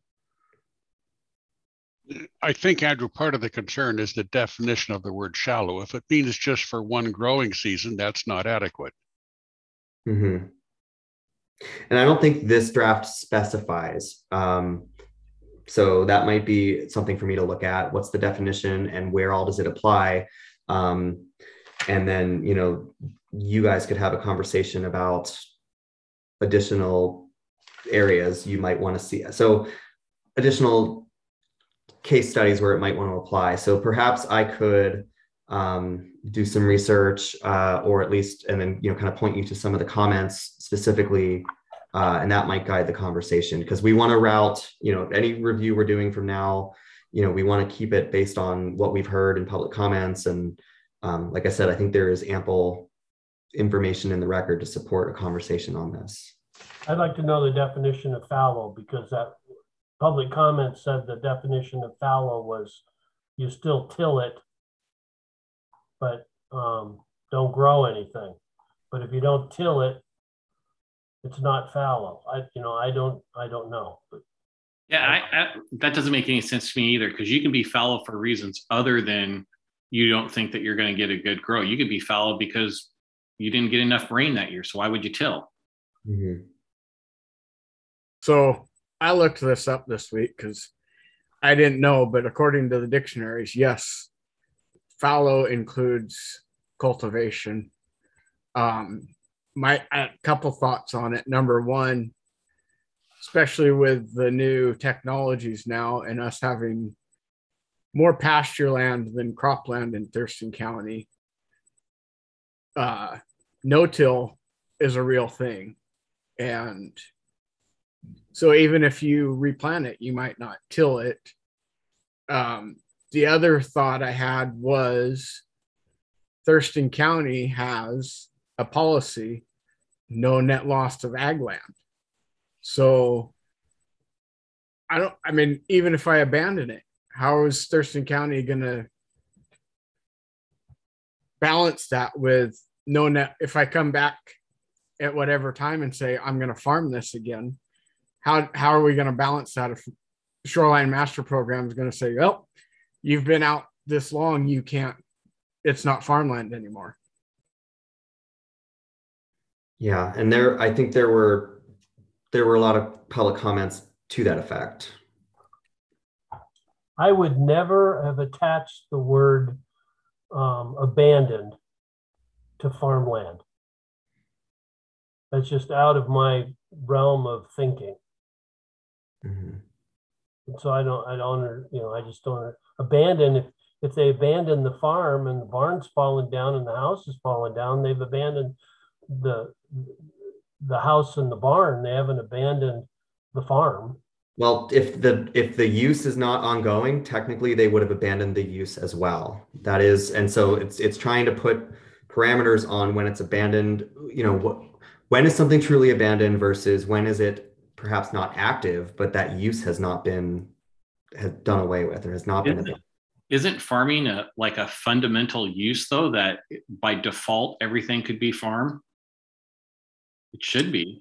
I think, Andrew, part of the concern is the definition of the word shallow. If it means just for one growing season, that's not adequate. Mm-hmm. And I don't think this draft specifies. Um, so that might be something for me to look at. What's the definition and where all does it apply? Um, and then, you know, you guys could have a conversation about additional areas you might want to see. So additional case studies where it might want to apply. So perhaps I could um, do some research uh, or at least, and then, you know, kind of point you to some of the comments specifically, uh, and that might guide the conversation, because we want to route, you know, any review we're doing from now, you know, we want to keep it based on what we've heard in public comments. And um, like I said, I think there is ample information in the record to support a conversation on this. I'd like to know the definition of fallow, because that public comment said the definition of fallow was you still till it, but um, don't grow anything. But if you don't till it, it's not fallow. I, you know, I don't, I don't know. But yeah, I, I, that doesn't make any sense to me either, because you can be fallow for reasons other than you don't think that you're going to get a good grow. You could be fallow because you didn't get enough rain that year. So why would you till? Mm-hmm. So I looked this up this week because I didn't know, but according to the dictionaries, yes, fallow includes cultivation. Um, my a couple thoughts on it. Number one, especially with the new technologies now and us having more pasture land than cropland in Thurston County, uh, no-till is a real thing. And so even if you replant it, you might not till it. Um, the other thought I had was Thurston County has a policy, no net loss of ag land. So I don't, I mean, even if I abandon it, how is Thurston County going to balance that with no net? If I come back at whatever time and say, I'm going to farm this again. How, how are we going to balance that if Shoreline Master Program is going to say, well, you've been out this long, you can't, it's not farmland anymore. Yeah, and there, I think there were, there were a lot of public comments to that effect. I would never have attached the word um, abandoned to farmland. That's just out of my realm of thinking. Mm-hmm. And so I don't, I don't, you know, I just don't abandon. If, if they abandon the farm and the barn's falling down and the house is falling down, they've abandoned the, the house and the barn. They haven't abandoned the farm. Well, if the if the use is not ongoing, technically they would have abandoned the use as well. That is, and so it's it's trying to put parameters on when it's abandoned. You know, what when is something truly abandoned versus when is it perhaps not active, but that use has not been has done away with or has not been abandoned. Isn't farming a like a fundamental use though, that by default everything could be farm? It should be.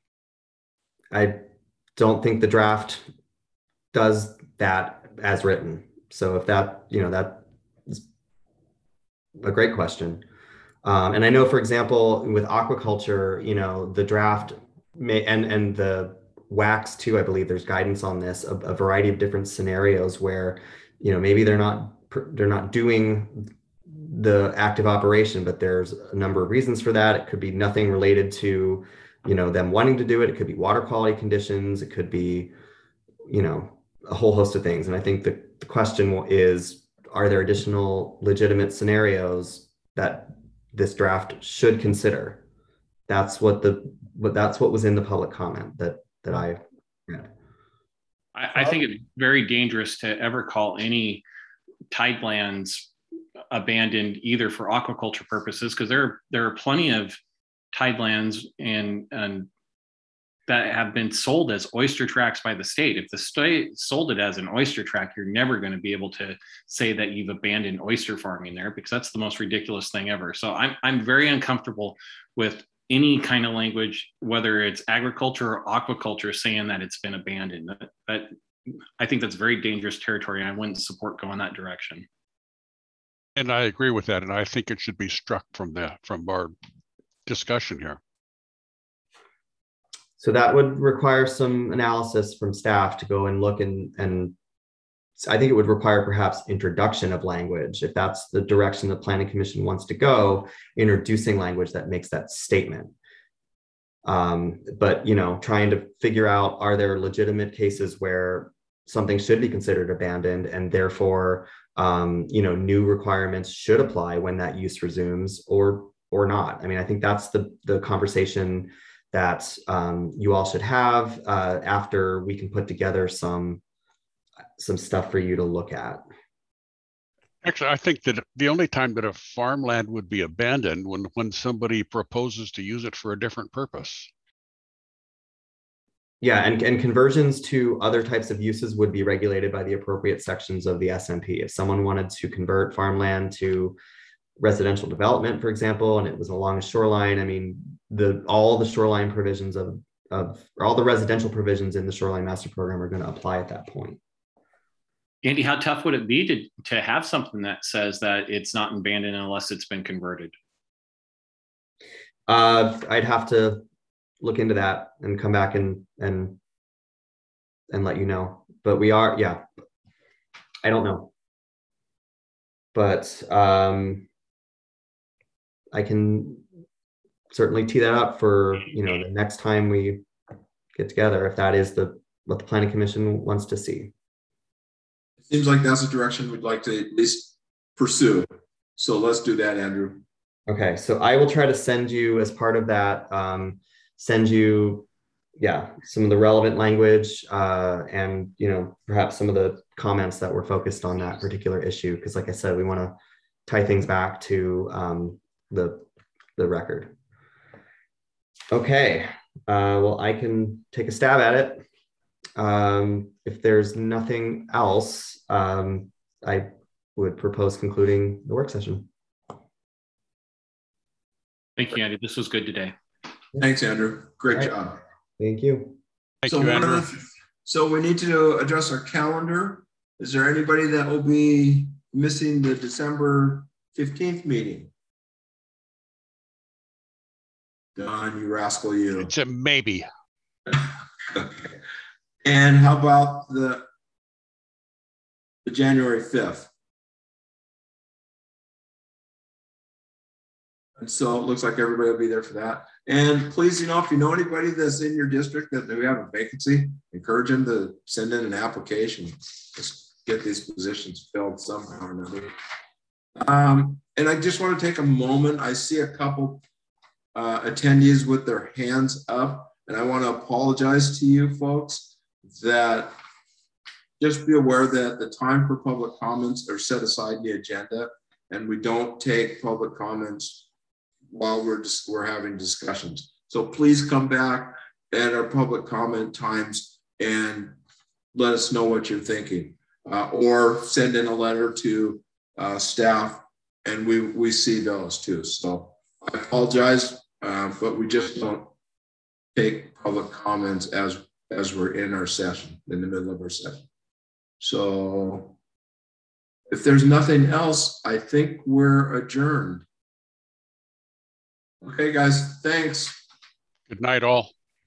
I don't think the draft does that as written. So if that, you know, that is a great question. Um, and I know, for example, with aquaculture, you know, the draft may, and, and the W A Cs too, I believe there's guidance on this, a, a variety of different scenarios where, you know, maybe they're not, they're not doing the active operation, but there's a number of reasons for that. It could be nothing related to, you know, them wanting to do it. It could be water quality conditions. It could be, you know, a whole host of things. And I think the, the question is, are there additional legitimate scenarios that this draft should consider? That's what the, but that's what was in the public comment that, that I read. I, I think it's very dangerous to ever call any tidelands abandoned either for aquaculture purposes, because there, there are plenty of tidelands and, and that have been sold as oyster tracts by the state. If the state sold it as an oyster tract, you're never going to be able to say that you've abandoned oyster farming there, because that's the most ridiculous thing ever. So I'm, I'm very uncomfortable with any kind of language, whether it's agriculture or aquaculture, saying that it's been abandoned. But, but I think that's very dangerous territory, and I wouldn't support going that direction. And I agree with that. And I think it should be struck from the, from our discussion here. So that would require some analysis from staff to go and look and, and I think it would require perhaps introduction of language. If that's the direction the Planning Commission wants to go, introducing language that makes that statement. Um, but, you know, trying to figure out, are there legitimate cases where something should be considered abandoned and therefore, um, you know, new requirements should apply when that use resumes or or not. I mean, I think that's the, the conversation that um, you all should have uh, after we can put together some, some stuff for you to look at. Actually, I think that the only time that a farmland would be abandoned when, when somebody proposes to use it for a different purpose. Yeah, and, and conversions to other types of uses would be regulated by the appropriate sections of the S M P. If someone wanted to convert farmland to residential development, for example, and it was along a shoreline, I mean, the all the shoreline provisions of, of or all the residential provisions in the Shoreline Master Program are going to apply at that point. Andy, how tough would it be to, to have something that says that it's not abandoned unless it's been converted? Uh, I'd have to look into that and come back and and and let you know. But we are, yeah, I don't know. But um, I can certainly tee that up for, you know, the next time we get together, if that is the what the Planning Commission wants to see. It seems like that's the direction we'd like to at least pursue. So let's do that, Andrew. Okay, so I will try to send you, as part of that, um, send you, yeah, some of the relevant language uh, and, you know, perhaps some of the comments that were focused on that particular issue. Because like I said, we want to tie things back to um, the, the record. Okay, uh, well, I can take a stab at it. Um, if there's nothing else, um, I would propose concluding the work session. Thank you, Andy. This was good today. Thanks, Andrew. Great Right. job. Thank you. Thank so you, one Andrew. of the, so we need to address our calendar. Is there anybody that will be missing the December fifteenth meeting? Don, you rascal, you. It's a maybe. Okay. And how about the, the January fifth? And so it looks like everybody will be there for that. And please, you know, if you know anybody that's in your district that we have a vacancy, encourage them to send in an application. Just get these positions filled somehow or another. Um, and I just want to take a moment. I see a couple uh, attendees with their hands up, and I want to apologize to you folks that just be aware that the time for public comments are set aside in the agenda, and we don't take public comments while we're just we're having discussions. So please come back at our public comment times and let us know what you're thinking, uh, or send in a letter to uh, staff, and we we see those too. So I apologize, uh, but we just don't take public comments as as we're in our session, in the middle of our session. So if there's nothing else, I think we're adjourned. Okay, guys, thanks. Good night, all.